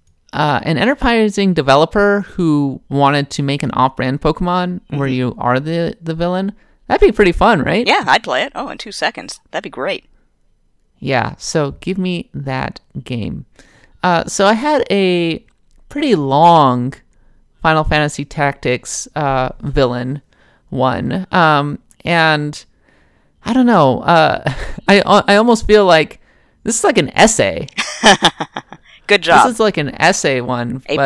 An enterprising developer who wanted to make an off-brand Pokemon where you are the villain, that'd be pretty fun, right? Yeah, I'd play it. Oh, in 2 seconds. That'd be great. Yeah, so give me that game. So I had a pretty long Final Fantasy Tactics villain one, and I don't know. I almost feel like this is like an essay. Good job. This is like an essay one. A+.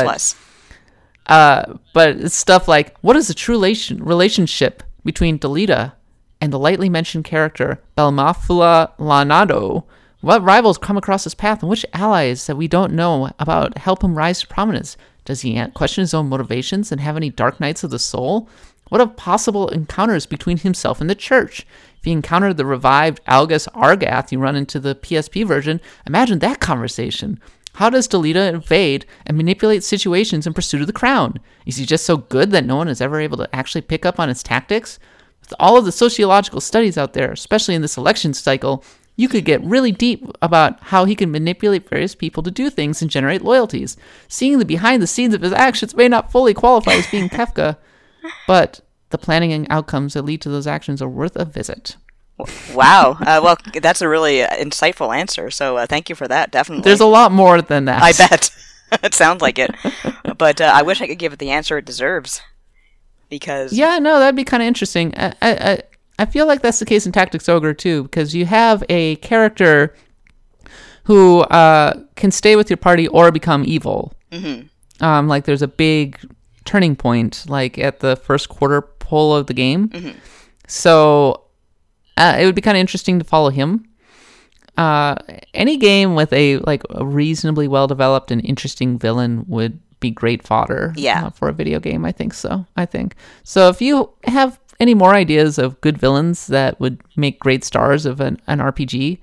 But it's stuff like, what is the true relationship between Delita and the lightly mentioned character Belmafula Lanado? What rivals come across his path, and which allies that we don't know about help him rise to prominence? Does he question his own motivations and have any dark nights of the soul? What of possible encounters between himself and the church? If he encountered the revived Algus Argath you run into the PSP version, imagine that conversation. How does Delita invade and manipulate situations in pursuit of the crown? Is he just so good that no one is ever able to actually pick up on his tactics? With all of the sociological studies out there, especially in this election cycle, you could get really deep about how he can manipulate various people to do things and generate loyalties. Seeing the behind the scenes of his actions may not fully qualify as being Kefka, but the planning and outcomes that lead to those actions are worth a visit. Wow. Well, that's a really insightful answer. So thank you for that. Definitely. There's a lot more than that. I bet. It sounds like it. But I wish I could give it the answer it deserves. Because yeah, no, that'd be kind of interesting. I feel like that's the case in Tactics Ogre too, because you have a character who can stay with your party or become evil. Mm-hmm. Like there's a big turning point, like at the first quarter pull of the game. Mm-hmm. So it would be kind of interesting to follow him. Any game with a reasonably well developed and interesting villain would be great fodder. For a video game. I think so. So if you have any more ideas of good villains that would make great stars of an RPG,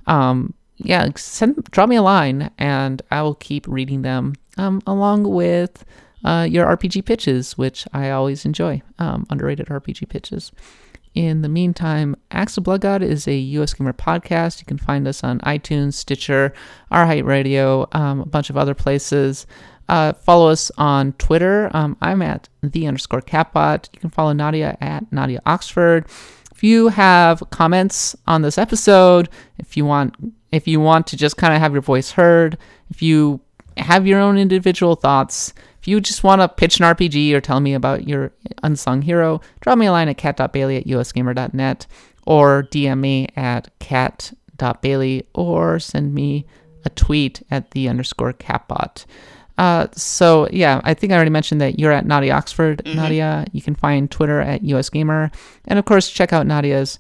drop me a line and I will keep reading them along with your RPG pitches, which I always enjoy. Underrated RPG pitches. In the meantime, Axe of Blood God is a US Gamer podcast. You can find us on iTunes, Stitcher, iHeartRadio, a bunch of other places. Follow us on Twitter. I'm at _Catbot. You can follow Nadia at Nadia Oxford. If you have comments on this episode, if you want to just kind of have your voice heard, if you have your own individual thoughts, if you just want to pitch an RPG or tell me about your unsung hero, drop me a line at cat.bailey@usgamer.net or DM me at cat.bailey or send me a tweet at _Catbot. So yeah, I think I already mentioned that you're at Nadia Oxford. Mm-hmm. Nadia, you can find Twitter at USGamer. And of course, check out Nadia's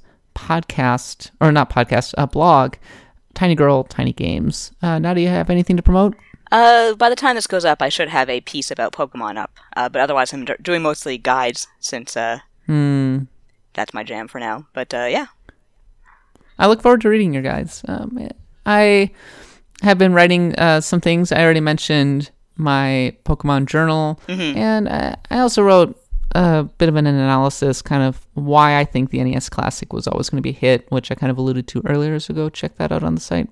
blog, Tiny Girl, Tiny Games. Nadia, have anything to promote? By the time this goes up, I should have a piece about Pokemon up. But otherwise, I'm doing mostly guides since that's my jam for now. But yeah. I look forward to reading your guides. I have been writing some things. I already mentioned my Pokemon journal. Mm-hmm. And I also wrote a bit of an analysis, kind of why I think the NES Classic was always going to be a hit, which I kind of alluded to earlier. So go check that out on the site.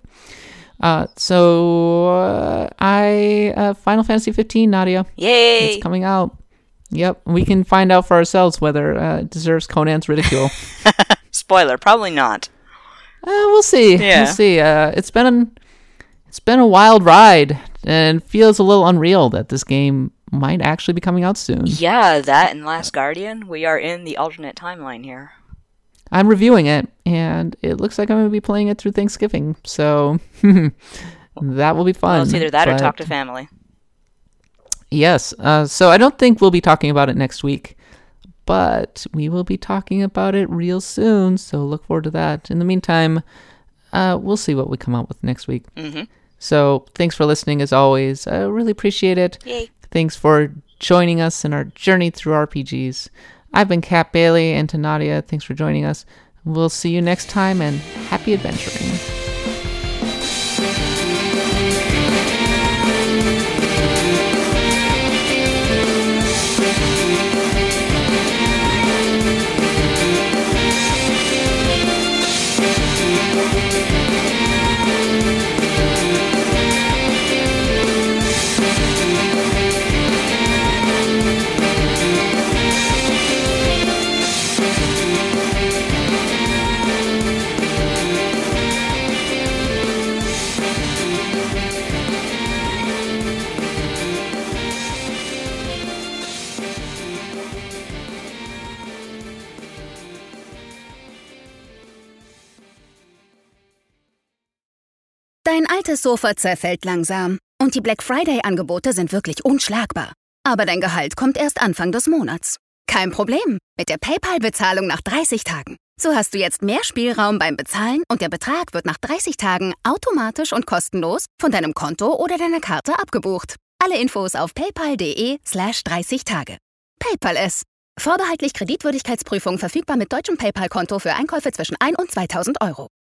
Final Fantasy 15, Nadia. Yay! It's coming out. Yep. We can find out for ourselves whether it deserves Conan's ridicule. Spoiler, probably not. We'll see. Yeah. We'll see. It's been a wild ride and feels a little unreal that this game might actually be coming out soon. Yeah, that and Last Guardian. We are in the alternate timeline here. I'm reviewing it, and it looks like I'm going to be playing it through Thanksgiving, so that will be fun. Well, it's either that or talk to family. Yes, so I don't think we'll be talking about it next week, but we will be talking about it real soon, so look forward to that. In the meantime, we'll see what we come up with next week. Mm-hmm. So thanks for listening, as always. I really appreciate it. Yay. Thanks for joining us in our journey through RPGs. I've been Cat Bailey, and to Nadia, thanks for joining us. We'll see you next time, and happy adventuring. Dein altes Sofa zerfällt langsam und die Black Friday-Angebote sind wirklich unschlagbar. Aber dein Gehalt kommt erst Anfang des Monats. Kein Problem mit der PayPal-Bezahlung nach 30 Tagen. So hast du jetzt mehr Spielraum beim Bezahlen und der Betrag wird nach 30 Tagen automatisch und kostenlos von deinem Konto oder deiner Karte abgebucht. Alle Infos auf paypal.de/30 Tage. PayPal es. Vorbehaltlich Kreditwürdigkeitsprüfung verfügbar mit deutschem PayPal-Konto für Einkäufe zwischen 1 und 2.000 Euro.